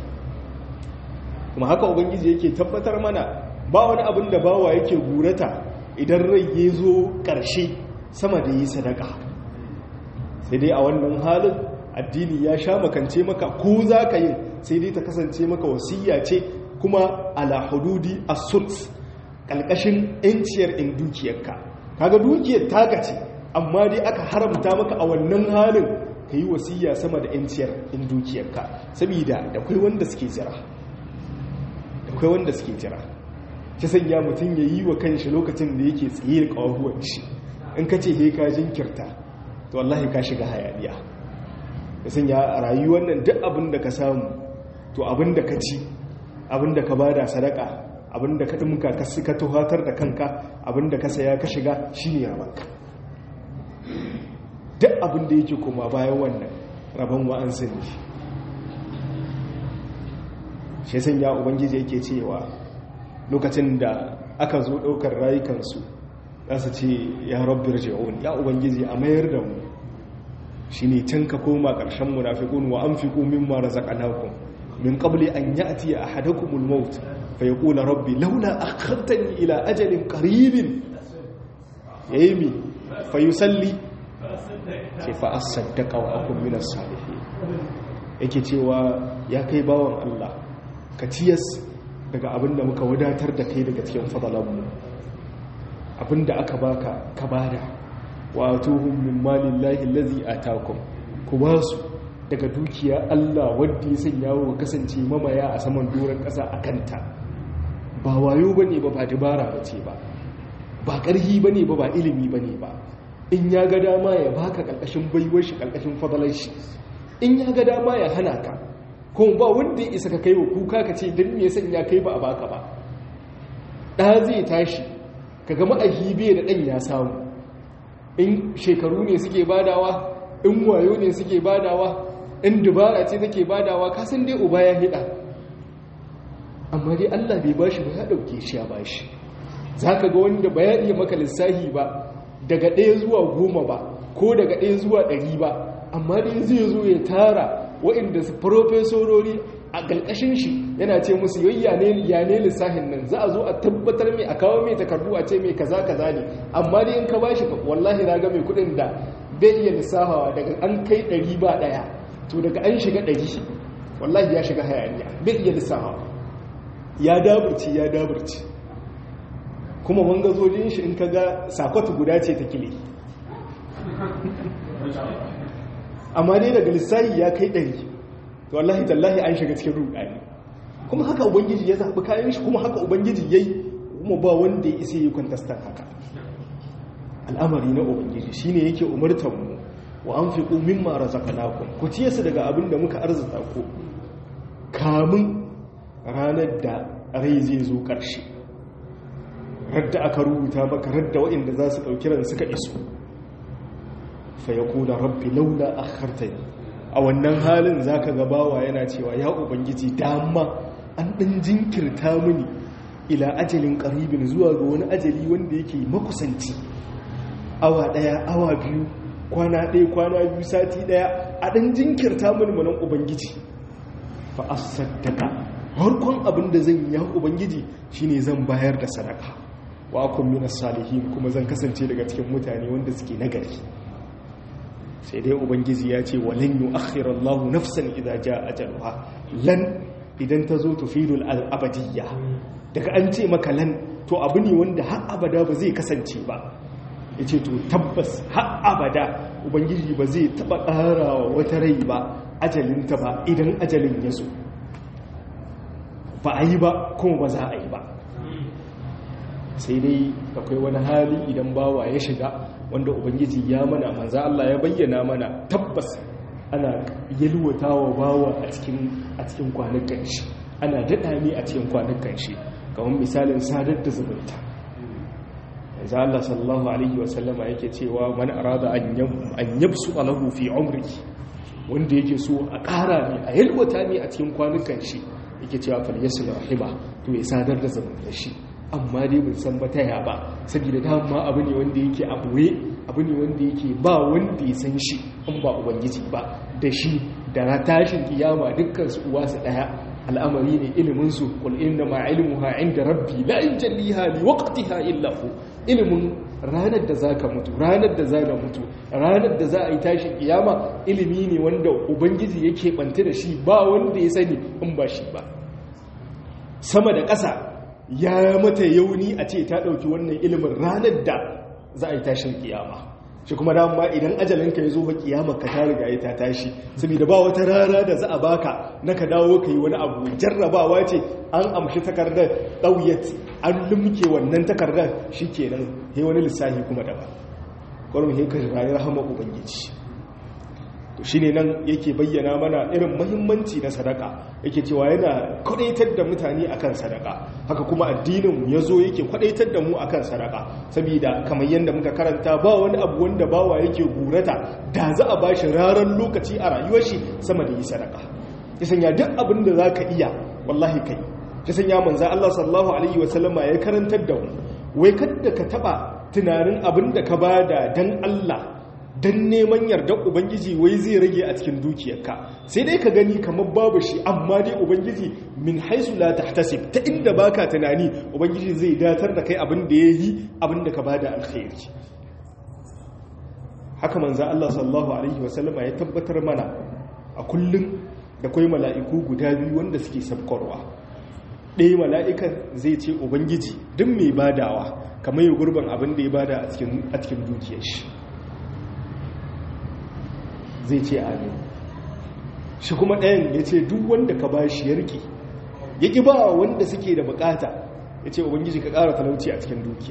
Speaker 1: kuma haka ubangiji yake tabbatar mana ba wani abin da bawa yake gurata idan rai ya zo ƙarshe sama da yi sadaka sai dai a wannan halin addini ya sha makance maka ko za ka yin sai dai ta kasance maka wasiya ce kuma ala hududi as-sult kalkashin yanciyar in dukiyarka kaga dukiyar taka ce amma dai aka haramta maka a wannan halin ka yi wasiya sama da yanciyar in dukiyarka saboda da kai wanda suke jira da kai wanda suke jira ta sanya mutum ya yi wa kanshi lokacin da yake tsaye da ƙawahuwan shi in ka ce he ka jinkirta to wallahi ka shiga hayaniya da sanya rayuwar nan duk abin da ka samu to abin da ka ci abin da ka bada sadaka abin da ka dimka ka suka tuhatar da kanka abin da ka saya ka shiga shine rabanka duk abin da yake koma bayan wannan rabon wa'ansu ne shi san ya ubangiji yake cewa lokacin da aka zo ɗaukar rayukansu za su ce ya rabbi rji'un ya ubangiji a mayar da mu shine can ka koma ƙarshen munafiqun wa anfiqu mimma razaqnakum min qabli an ya'ti ahadakumul maut fa yaqulu rabbi laula akhartani ila ajalin qaribin yaymi fa yusalli sai fa asaddaqa wa akun minas salihin yake cewa ya kai bawan Allah ka ciyas daga abinda muka wadatar da kai daga cikin fadalanmu abinda aka baka ka bada wa atuhum min malillahi allazi atakum ku basu daga dukiya Allah wanda ya sanya wa kasance mamaya a saman doron kasa akanta ba wayo bane ba ba dabara bace ba ba karhi bane ba ba ilimi bane ba in ya ga dama ya baka kalkashin baiwar shi kalkashin fadalar shi in ya ga dama ya hana ka kuma ba wanda ya isa ka kai wa kuka ka ce dan me ya sanya kai ba a baka ba da zai tashi kaga ma'ahibe da dan ya samu in shekaru ne suke badawa in wayo ne suke badawa in dubara ce take badawa ka san dai uba ya hida amma dai Allah bai bashi ba ya dauke shi ya bashi zaka ga wanda bayani maka lissahi ba daga ɗaya zuwa goma ba ko daga ɗaya zuwa ɗari ba amma dai zai zo ya tara waɗanda su profesorori a ƙarƙashin shi yana ce musu yayya ne ya ne lissahin nan za a zo a tabbatar mai a kawo mai takardu a ce mai kaza kaza ne amma dai in ka bashi wallahi na ga mai kuɗin da bai iya lissafawa daga an kai ɗari ba ɗaya to daga an shiga ɗari wallahi ya shiga hayaniya bai iya lissafawa ya daburci ya daburci kuma wangazojin shi in ka ga sakwatu guda ce ta kile amma dai daga lissahi ya kai ɗari to wallahi tallahi an shiga cikin rudani kuma haka ubangiji ya zaɓi kayan shi kuma haka ubangiji ya yi kuma ba wanda ya isa yi kwantastar haka al'amari na ubangiji shi ne yake umartanmu wa an fi ƙumin mara zakanakun ku ciye su daga abin da muka arzita ku kamun ranar da rai zai zo ƙarshe radda aka rubuta maka radda waɗanda za su ɗauki ran suka iso fa ya kula rabbi laula akhartani a wannan halin zaka ga bawa yana cewa ya ubangiji dama an ɗan jinkirta mini ila ajalin qaribin zuwa ga wani ajali wanda yake makusanci awa ɗaya awa biyu kwana ɗaya kwana biyu sati ɗaya a ɗan jinkirta mini manan ubangiji fa asaddaka harkon abin da zan yi ya ubangiji shine zan bayar da sadaka wa akun minas salihin kuma zan kasance daga cikin mutane wanda suke nagari sai dai ubangiji ya ce walan yu'akhkhira Allahu nafsan idza jaa ajaluha lan idan ta zo tufidul abadiyya daga an ce maka lan to abu ne wanda har abada ba zai kasance ba yace to tabbas har abada ubangiji ba zai taba ƙarawa wata rai ba ajalinta ba idan ajalin ya zo ba a yi ba kuma ba za a yi ba sai dai akwai wani hali idan bawa ya shiga wanda ubangiji ya mana manzo Allah ya bayyana mana tabbas ana yalwata wa bawa a cikin a cikin kwanukan shi ana dada ne a cikin kwanukan shi kamar misalin sadar da zumunta manzo Allah sallallahu alaihi wasallama yake cewa man arada an yabsu lahu fi umrihi wanda yake so a ƙara ne a yalwata ne a cikin kwanukan shi yake cewa fal yasil rahiba to ya sadar da zumunta shi amma dai bai san ba ta ya ba saboda dama abu ne wanda yake a boye abu ne wanda yake ba wanda ya san shi in ba ubangiji ba da shi da tashin kiyama dukkan su uwa su daya al'amari ne ilimin su qul inna ma ilmuha inda rabbi la yujalliha li waqtiha illa hu ilimin ranar da zaka mutu ranar da zaka mutu ranar da za a yi tashin kiyama ilimi ne wanda ubangiji yake banta da shi ba wanda ya sani in ba shi ba sama da ƙasa ya mata yauni a ce ta ɗauki wannan ilimin ranar da za a yi tashin kiyama shi kuma dama idan ajalinka ya zo ba kiyama ka ta riga ya ta tashi saboda ba wata rana da za a baka na ka dawo ka yi wani abu jarrabawa ce an amshi takardar ɗauyat an lumke wannan takardar shi kenan he wani lissafi kuma daban kwarin he ka rayu rahama ubangiji to shine nan yake bayyana mana irin muhimmanci na sadaka yake cewa yana kwadaitar da mutane akan sadaka. Haka kuma addininmu ya zo yake kwadaitar da mu akan sadaka, saboda kamar yadda muka karanta ba wani abu wanda bawa yake gurata da za a bashi raran lokaci a rayuwar shi sama da yi sadaka. Ya sanya duk abin da za ka iya wallahi kai. Ya sanya manzo Allah sallallahu alaihi wasallama ya karantar da mu wai kada ka taba tunanin abin da ka bada dan Allah dan neman yardar ubangiji wai zai rage a cikin dukiyarka, sai dai ka gani kamar babu shi, amma dai ubangiji min haisu la tahtasib, ta inda baka tunani ubangiji zai datar da kai abin da yayi abin da ka bada alkhairi. Haka manzo Allah sallallahu alaihi wasallama ya tabbatar mana a kullum da kai mala'iku guda biyu wanda suke sabkarwa. Ɗaya mala'ikan zai ce ubangiji duk mai badawa kamar yi gurban abin da ya bada a cikin dukiyar shi, zai ce amin. Shi kuma ɗayan ya ce duk wanda ka ba shi ya riƙe ya ƙi ba wanda suke da bukata, ya ce ubangiji ka ƙara talauci a cikin dukiya.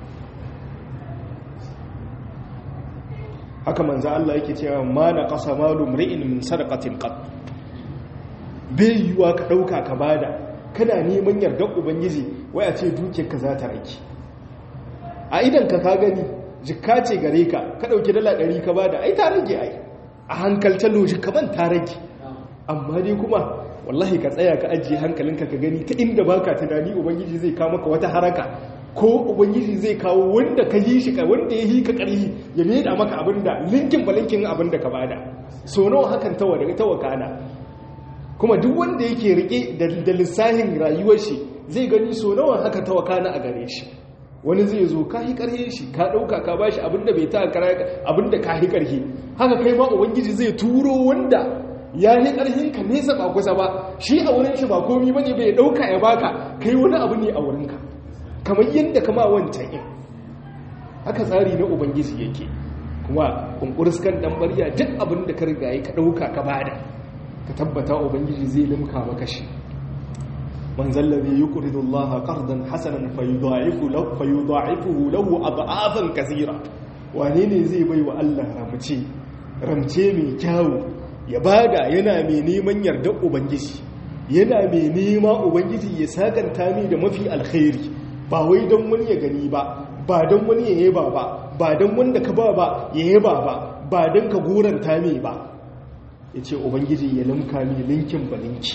Speaker 1: Haka manzo Allah yake cewa ma na qasa malu mri'in min sadaqatin qat, bai yiwa ka ɗauka ka bada kana neman yardar ubangiji wai a ce dukiyarka za ta rage. A idan ka ka gani jikka ce gare ka ka ɗauki dala ɗari ka bada, ai ta rage ai a hankalta loji kaman ta rage. Amma dai kuma wallahi ka tsaya ka ajiye hankalinka ka gani ta inda baka tunani ubangiji zai kawo maka wata haraka, ko ubangiji zai kawo wanda ka yi shi ka wanda ya yi ka ƙarhi ya mai da maka abinda linkin ba linkin abinda ka bada. So nawa hakan ta wada ta wakana, kuma duk wanda yake rike da lissahin rayuwar shi zai gani so nawa haka ta wakana a gare shi. Wani zai zo ka hi ƙarhe shi ka ɗauka ka bashi abinda bai ta kara abinda ka hi ƙarhe, haka kai ma ubangiji zai turo wanda ya yi ƙarhin ka nesa ba kusa ba, shi a wurin shi ba komi bane bai ɗauka ya baka, kai wani abu ne a wurinka kamar yadda kama wancan in. Haka tsari na ubangiji yake. Kuma kunkuriskan dan barya duk abin da ka riga yi ka ɗauka ka bada, ka tabbata ubangiji zai limka maka shi. man zallabi yuqridu Allah qardan hasanan fayudha'ifu lahu fayudha'ifuhu lahu ad'afan kaseera. Wane ne zai bai wa Allah ramce ramce mai kyawu ya bada yana mai neman yardar ubangiji, yana mai nema ubangiji ya sakanta mai da mafi alkhairi, ba wai don wani ya gani ba, ba don wani ya yaba ba, ba don wanda ka ba ba ya yaba ba, ba don ka goranta mai ba. Ya ce ubangiji ya limka mai linkin ba linki.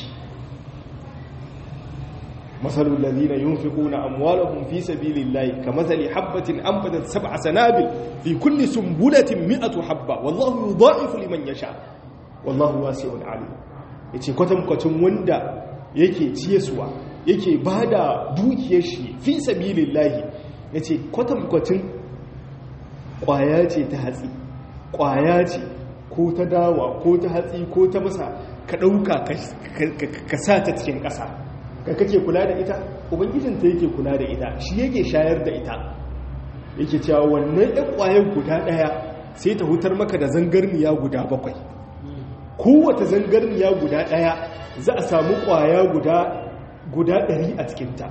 Speaker 1: masalul ladina yunfiquna amwalahum fi sabilillahi kamathali habatin anbatat sab'a sanabil fi kulli sunbulatin mi'atu habba wallahu yudha'ifu liman yasha wallahu wasi'un alim. Yace kwatankwacin wanda yake ciyesuwa yake bada dukiyar shi fi sabilillahi, yace kwatankwacin kwaya ce ta hatsi, kwaya ce ko ta dawa ko ta hatsi ko ta masa, ka dauka ka sa ta cikin ƙasa, ka kake kula da ita, ubangijinta yake kula da ita, shi yake shayar da ita. Yake cewa wannan ɗan ƙwayar guda ɗaya sai ta hutar maka da zangarniya guda bakwai. Kowace zangarniya guda ɗaya za a samu ƙwaya guda ɗari a cikinta.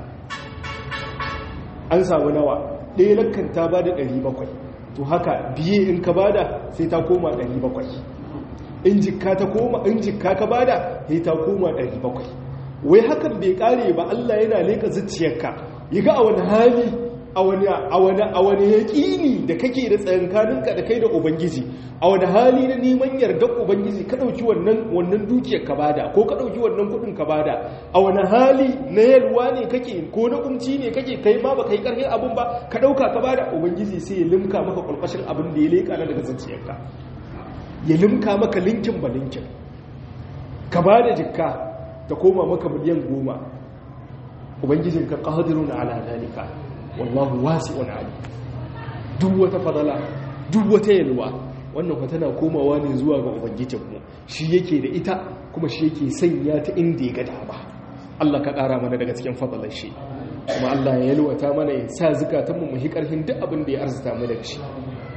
Speaker 1: An samu nawa ɗaya lakkan ta ba da ɗari bakwai, to haka biye in ka bada sai ta koma ɗari bakwai. In jikka ta koma in jikka ka bada sai ta koma ɗari bakwai. Wai hakan bai kare ba, Allah yana leka zuciyarka ya ga a wani hali a wani a wani a wani yaqini da kake da tsayankaninka da kai da ubangiji, a wani hali na neman yardar ubangiji ka dauki wannan wannan dukiyar ka bada ko ka dauki wannan kudin ka bada, a wani hali na yalwa ne kake ko na kunci ne kake kai ma baka yi karfin abun ba ka dauka ka bada, ubangiji sai ya limka maka kulkashin abin da ya leka na daga zuciyarka, ya limka maka linkin ba linkin. Ka bada jikka ta koma maka miliyan goma, ubangijinka qadirun ala dalika wallahu wasi'un alim. Duk wata fadala duk wata yalwa wannan fa tana komawa ne zuwa ga ubangijinmu, shi yake da ita kuma shi yake sanya ta inda ya ga dama. Allah ka ƙara mana daga cikin fadalar shi, kuma Allah ya yalwata mana ya sa zukatanmu mu hi ƙarfin duk abin da ya arzuta mu daga shi.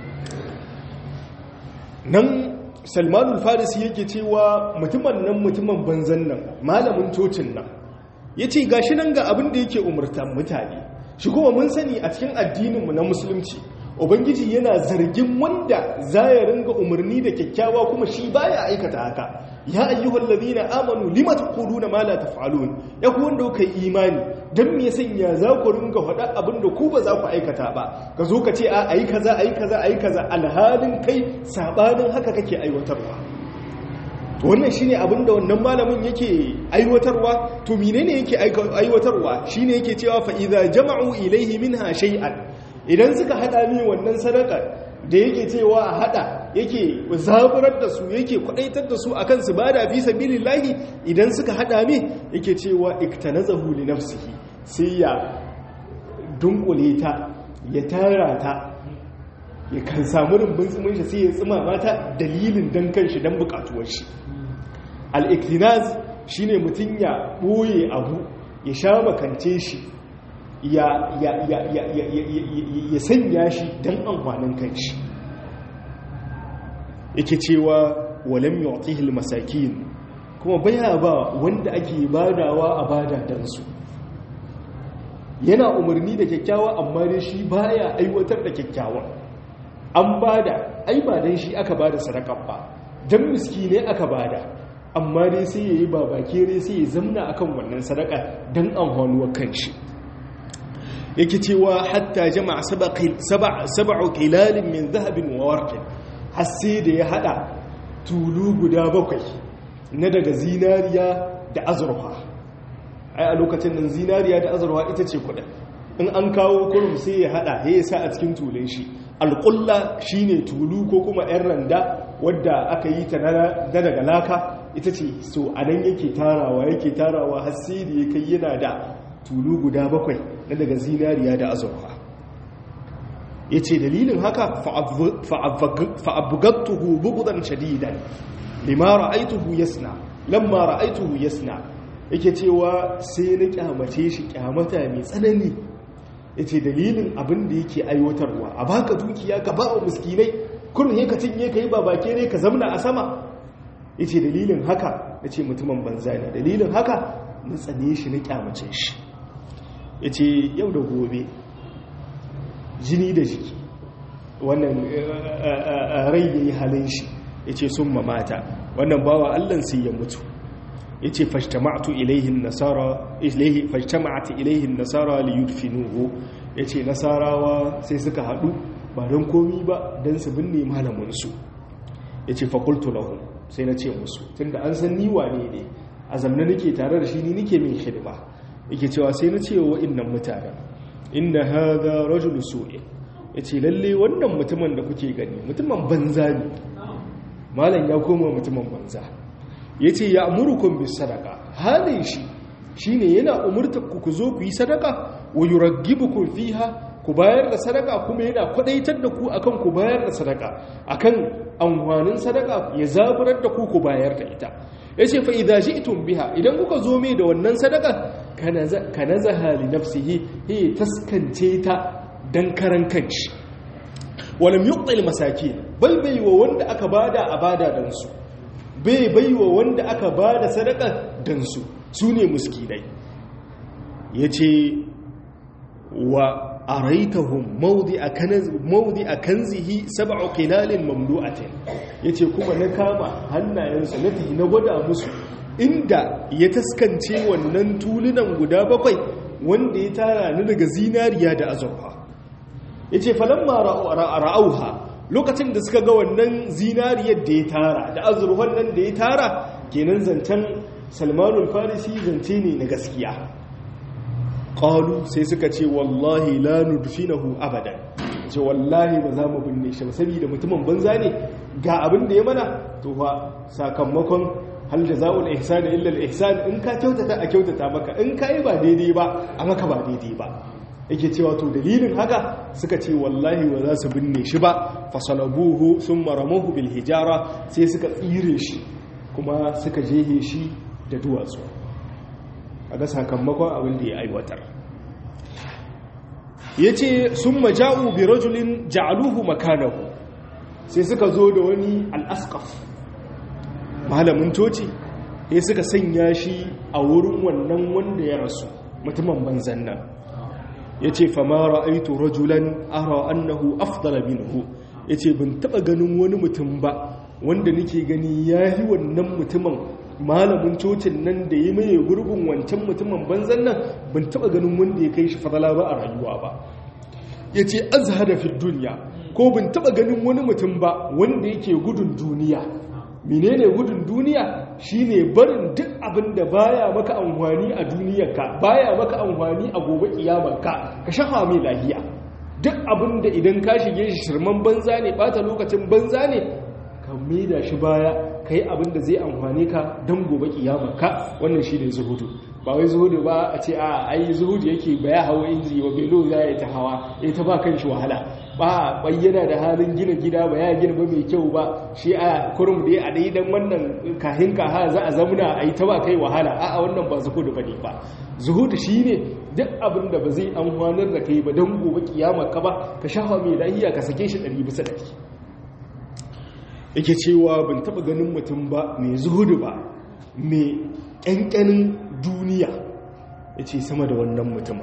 Speaker 1: Nan Salmanul Farisi yake cewa mutumin nan mutumin banzan nan malamin cocin nan yace gashi nan ga abin da yake umurtan mutane, shi kuma mun sani a cikin addininmu na musulunci ubangiji yana zargin wanda za ya ringa umarni da kyakkyawa kuma shi baya aikata haka. ya ayyuhal ladina amanu lima taquluna ma la taf'alun, ya ku wanda kuka yi imani dan me sanya za ku ringa faɗa abinda ku ba za ku aikata ba, ka zo ka ce a ayi kaza ayi kaza ayi kaza alhalin kai sabanin haka kake aiwatarwa. to wannan shine abinda wannan malamin yake aiwatarwa. to menene yake aiwatarwa shine yake cewa fa idza jama'u ilayhi minha shay'an, idan suka hada mi wannan sadaka da yake cewa a hada, yake zaburar da su, yake kwadaitar da su akan su bada fi sabilillahi, idan suka hada mi yake cewa iktanazahu li nafsihi, sai ya dunkule ta, ya tara ta, ya kan samu rumbun tsimin shi sai ya tsima mata dalilin dan kanshi dan bukatuwar shi. al-iktinaz shine mutun ya boye abu, ya sha makance shi, ya ya ya ya ya ya sanya shi dan amfanin kanshi. yake cewa walam yu'tihi al-masakin, kuma baya ba wanda ake badawa a bada dan su. yana umarni da kyakkyawa amma dai shi baya aiwatar da kyakkyawa. an bada ai ba dan shi aka bada sadaka ba, dan miskine aka bada, amma dai sai yayi babakere sai ya zamna akan wannan sadaka dan amfanuwar kanshi. yake cewa hatta jama'a sab'u qilalin min dhahabin wa warqin, har sai da ya hada tulu guda bakwai na daga zinariya da azurfa. ai a lokacin nan zinariya da azurfa ita ce kudin, in an kawo kurum sai ya hada ya sa a cikin tulun shi. alƙulla shine tulu ko kuma yan randa wadda aka yi ta na daga laka, ita ce so anan yake tarawa yake tarawa har sai da ya kai yana da tulu guda bakwai na daga zinariya da azurfa. ya ce dalilin haka fa'abugattuhu bugudan shadidan lima ra'aituhu yasna lamma ra'aituhu yasna, yake cewa sai na kyamace shi kyamata mai tsanani. ya ce dalilin abin da yake aiwatarwa, a baka dukiya ka ba wa miskinai kurin ya ka cinye ka yi babake ne ka zamna a sama. ya ce dalilin haka na ce mutumin banza ne, dalilin haka na tsane shi na kyamace shi. ya ce yau da gobe jini da jiki wannan rai ya yi halin shi. ya ce sun mamata wannan bawa allan sai ya mutu. ya ce fashtama'atu ilaihin nasara ilaihin nasara liyudfinuhu. ya ce nasarawa sai suka haɗu ba don komi ba don su binne malaminsu. ya ce fakultu lahu, sai na ce musu tunda an san ni wane ne, a zamna nake tare da shi, ni nake min hidima. yake cewa sai na ce wa innan mutanen inna hadha rajul su'in, yace lalle wannan mutumin da kuke gani mutumin banza ne. malam ya koma mutumin banza. yace ya amurukum bis sadaqa, halin shi shine yana umurtar ku ku zo ku yi sadaka, wa yuraggibukum fiha, ku bayar da sadaka, kuma yana kwadaitar da ku akan ku bayar da sadaka, akan amfanin sadaka ya zaburar da ku ku bayar da ita. yace fa idza ji'tum biha, idan kuka zo mai da wannan sadaka, kana zaha li nafsihi, hi taskance ta dan karan kanshi. walam yuqtil masakin, bai bai wa wanda aka bada a bada dan su, bai bai wa wanda aka bada sadaka dan su, sune miskinai. yace wa araitahum mawdi'a kanz mawdi'a kanzihi sab'u qilalin mamlu'atin, yace kuma na kama hannayensu na tafi na gwada musu inda ya taskance wannan tulunan guda bakwai wanda ya tara ni daga zinariya da azurfa. yace falamma ra'auha, lokacin da suka ga wannan zinariyar da ya tara da azurfan nan da ya tara, kenan zancen Salmanul Farisi zance ne na gaskiya. qalu, sai suka ce wallahi la nudfinahu abadan, ce wallahi ba za mu binne shi ba saboda mutumin banza ne, ga abin da ya mana. to fa sakamakon hal jazaa'ul ihsan illa al ihsan, in ka kyautata a kyautata maka, in ka yi ba daidai ba a maka ba daidai ba. yake cewa to dalilin haka suka ce wallahi ba za su binne shi ba. fasalabuhu thumma ramuhu bil hijara, sai suka tsire shi kuma suka jehe shi da duwatsu. aga sakamakon abin da ya aiwatar. yace summa ja'u bi rajulin ja'aluhu makanahu, sai suka zo da wani al-asqaf malamin toci, sai suka sanya shi a wurin wannan wanda ya rasu mutumin banzan nan. yace fa ma ra'aytu rajulan ara annahu afdala minhu yace ban taba ganin wani mutum ba wanda nake gani yayi wannan mutumin malamin cocin nan da ya maye gurbin wancan mutumin banzan nan ban taba ganin wanda ya kai shi fadala ba a rayuwa ba yace azhada fi dunya ko ban taba ganin wani mutum ba wanda yake gudun duniya. Menene gudun duniya shine barin duk abin da baya maka amfani a duniyarka baya maka amfani a gobe kiyamarka ka shafa mai lahiya. Duk abin da idan ka shige shi shirman banza ne bata lokacin banza ne ka maida shi baya kai abin da zai amfane ka dan gobe kiyamarka. Wannan shine zuhudu. Ba wai zuhudu ba a ce a ai zuhudu yake baya hawa inji wa belo za ya ta hawa ya ta ba kan shi wahala ba bayyana da halin gina gida ba ya gina ba mai kyau ba shi a kurum da a dai dan wannan kahin kaha za a zamuna a yi ta ba kai wahala a wannan ba zuhudu ba ne ba. Zuhudu shine duk abin da ba zai amfanar da kai ba dan gobe kiyamarka ba ka shafa mai lahiya ka sake shi ɗari bisa ɗari. Yake cewa ban taɓa ganin mutum ba mai zuhudu ba mai ƙyanƙyanin duniya ya ce sama da wannan mutumin.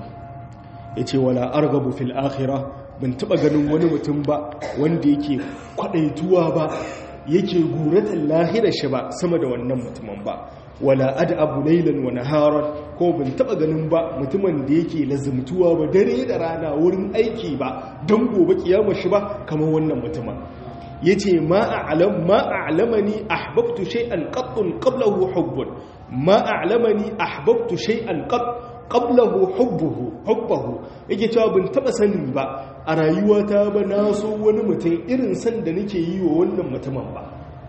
Speaker 1: Ya ce wala argabu fil akhira ban taɓa ganin wani mutum ba wanda yake kwaɗaituwa ba yake guratan lahirar shi ba sama da wannan mutumin ba. Wala ad'abu laylan wa naharan ko ban taɓa ganin ba mutumin da yake lazumtuwa ba dare da rana wurin aiki ba don gobe kiyamar shi ba kamar wannan mutumin. yace ma a'lam ma a'lamani ahbabtu shay'an qattun qablahu hubbun ma a'lamani ahbabtu shay'an qatt qablahu hubbuhu hubbuhu yake cewa ban taba sanin ba a rayuwata ba na so wani mutum irin san da nake yi wa wannan mutumin ba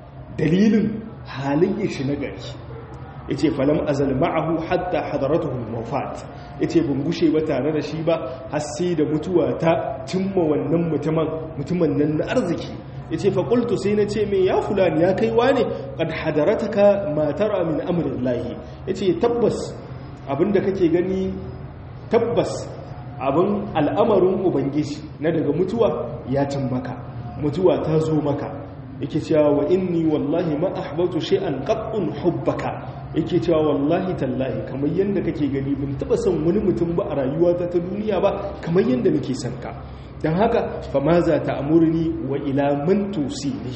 Speaker 1: dalilin halin shi na gari yace falam azal ma'ahu hatta hadaratuhu al-wafat yace ban gushe ba tare da shi ba har sai da mutuwa ta cimma wannan mutumin mutumin nan na arziki. Yace fa qultu sai nace me ya fulani ya kai wane qad hadarataka ma tara min amrillahi yace tabbas abinda kake gani tabbas abin al'amarin ubangiji na daga mutuwa ya cin maka mutuwa ta zo maka yake cewa wa inni wallahi ma ahbatu shay'an qattun hubbaka yake cewa wallahi tallahi kamar yanda kake gani bin taba son wani mutum ba a rayuwata ta duniya ba kamar yanda nake son ka dan haka fa ma za ta amurni wa ila man tusini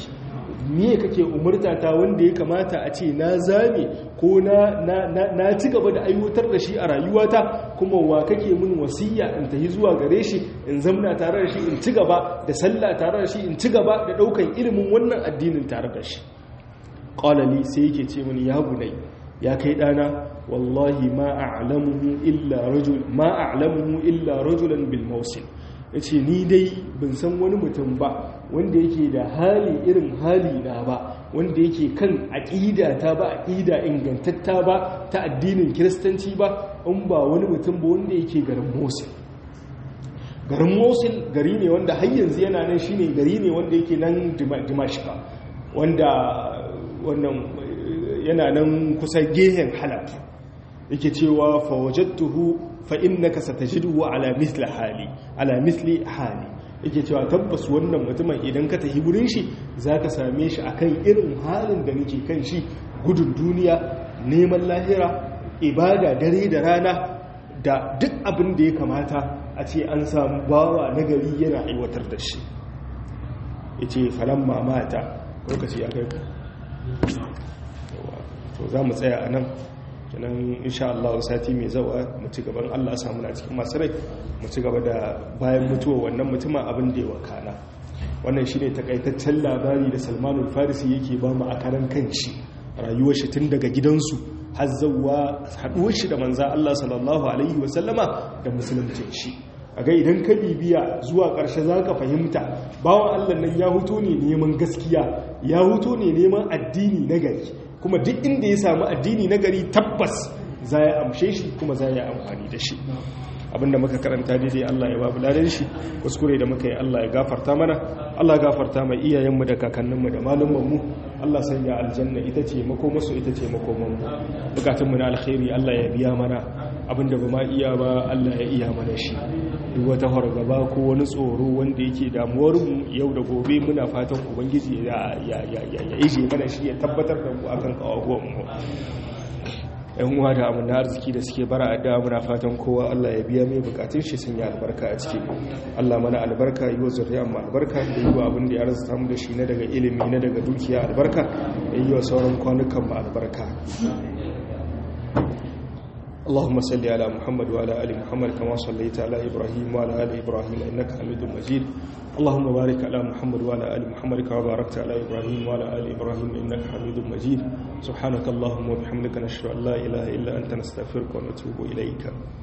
Speaker 1: me kake umurta ta wanda ya kamata a ce na zame ko na na na ci gaba da aiwatar da shi a rayuwata kuma wa kake mun wasiya in tahi zuwa gare shi in zamna tare da shi in ci gaba da sallah tare da shi in ci gaba da daukan ilimin wannan addinin tare da shi. Qala li sai yake ce mini ya bunai ya kai dana wallahi ma a'lamuhu illa rajul ma a'lamuhu illa rajulan bil mawsil yace ni dai ban san wani mutum ba wanda yake da hali irin hali na ba wanda yake kan aqida ta ba aqida ingantatta ba ta addinin kiristanci ba in ba wani mutum ba wanda yake garin Mosul. Garin Mosul gari ne wanda har yanzu yana nan shine gari ne wanda yake nan Dimashqa wanda wannan yana nan kusa gehen Halab yake cewa fa wajadtuhu fa innaka satajiduhu ala mithli hali ala mithli hali yake cewa tabbas wannan mutumin idan ka tafi gurin shi zaka same shi akan irin halin da nake kan shi gudun duniya neman lahira ibada dare da rana da duk abin da ya kamata a ce an samu bawa nagari yana aiwatar da shi yace falamma mata lokaci ya kai to za mu tsaya a nan kenan insha Allah sati mai zawa mu ci gaban Allah samu na cikin masu rai mu ci gaba da bayan mutuwa wannan mutumin abin da ya wakana. Wannan shine takaitaccen labari da Salmanul Farisi yake ba mu a karan kanshi rayuwar shi tun daga gidansu har zawwa haduwar shi da manzon Allah sallallahu alaihi wasallama da musuluncin shi. Aga idan ka bibiya zuwa ƙarshe zaka fahimta bawan Allah nan ya huto ne neman gaskiya ya huto ne neman addini na gari kuma duk inda ya samu addini na gari tabbas za ya amshe shi kuma za ya amfani da shi. Abinda muka karanta daidai Allah ya babu ladan shi kuskure da muka yi Allah ya gafarta mana Allah ya gafarta mai iyayenmu da kakanninmu da malumanmu Allah sanya aljanna ita ce makomarsu ita ce makomanmu bukatunmu na alkhairi Allah ya biya mana abinda ba ma iya ba Allah ya iya mana shi duk wata hargaba ko wani tsoro wanda yake damuwar mu yau da gobe muna fatan ubangiji ya ya ya ya ije mana shi ya tabbatar da mu akan kawawan mu yan uwa da amina arziki da suke bara addu'a muna fatan kowa Allah ya biya mai bukatun shi sun yi albarka a ciki Allah mana albarka yi wa zuriyar mu albarka da yi wa abin da ya arzuta mu da shi na daga ilimi na daga dukiya albarka da yi wa sauran kwanukan mu albarka اللهم صل على محمد وعلى ال محمد كما صليت على ابراهيم وعلى ال ابراهيم انك حميد مجيد اللهم بارك على محمد وعلى ال محمد كما باركت على ابراهيم وعلى ال ابراهيم انك حميد مجيد سبحانك اللهم وبحمدك نشهد ان لا اله الا انت نستغفرك ونتوب اليك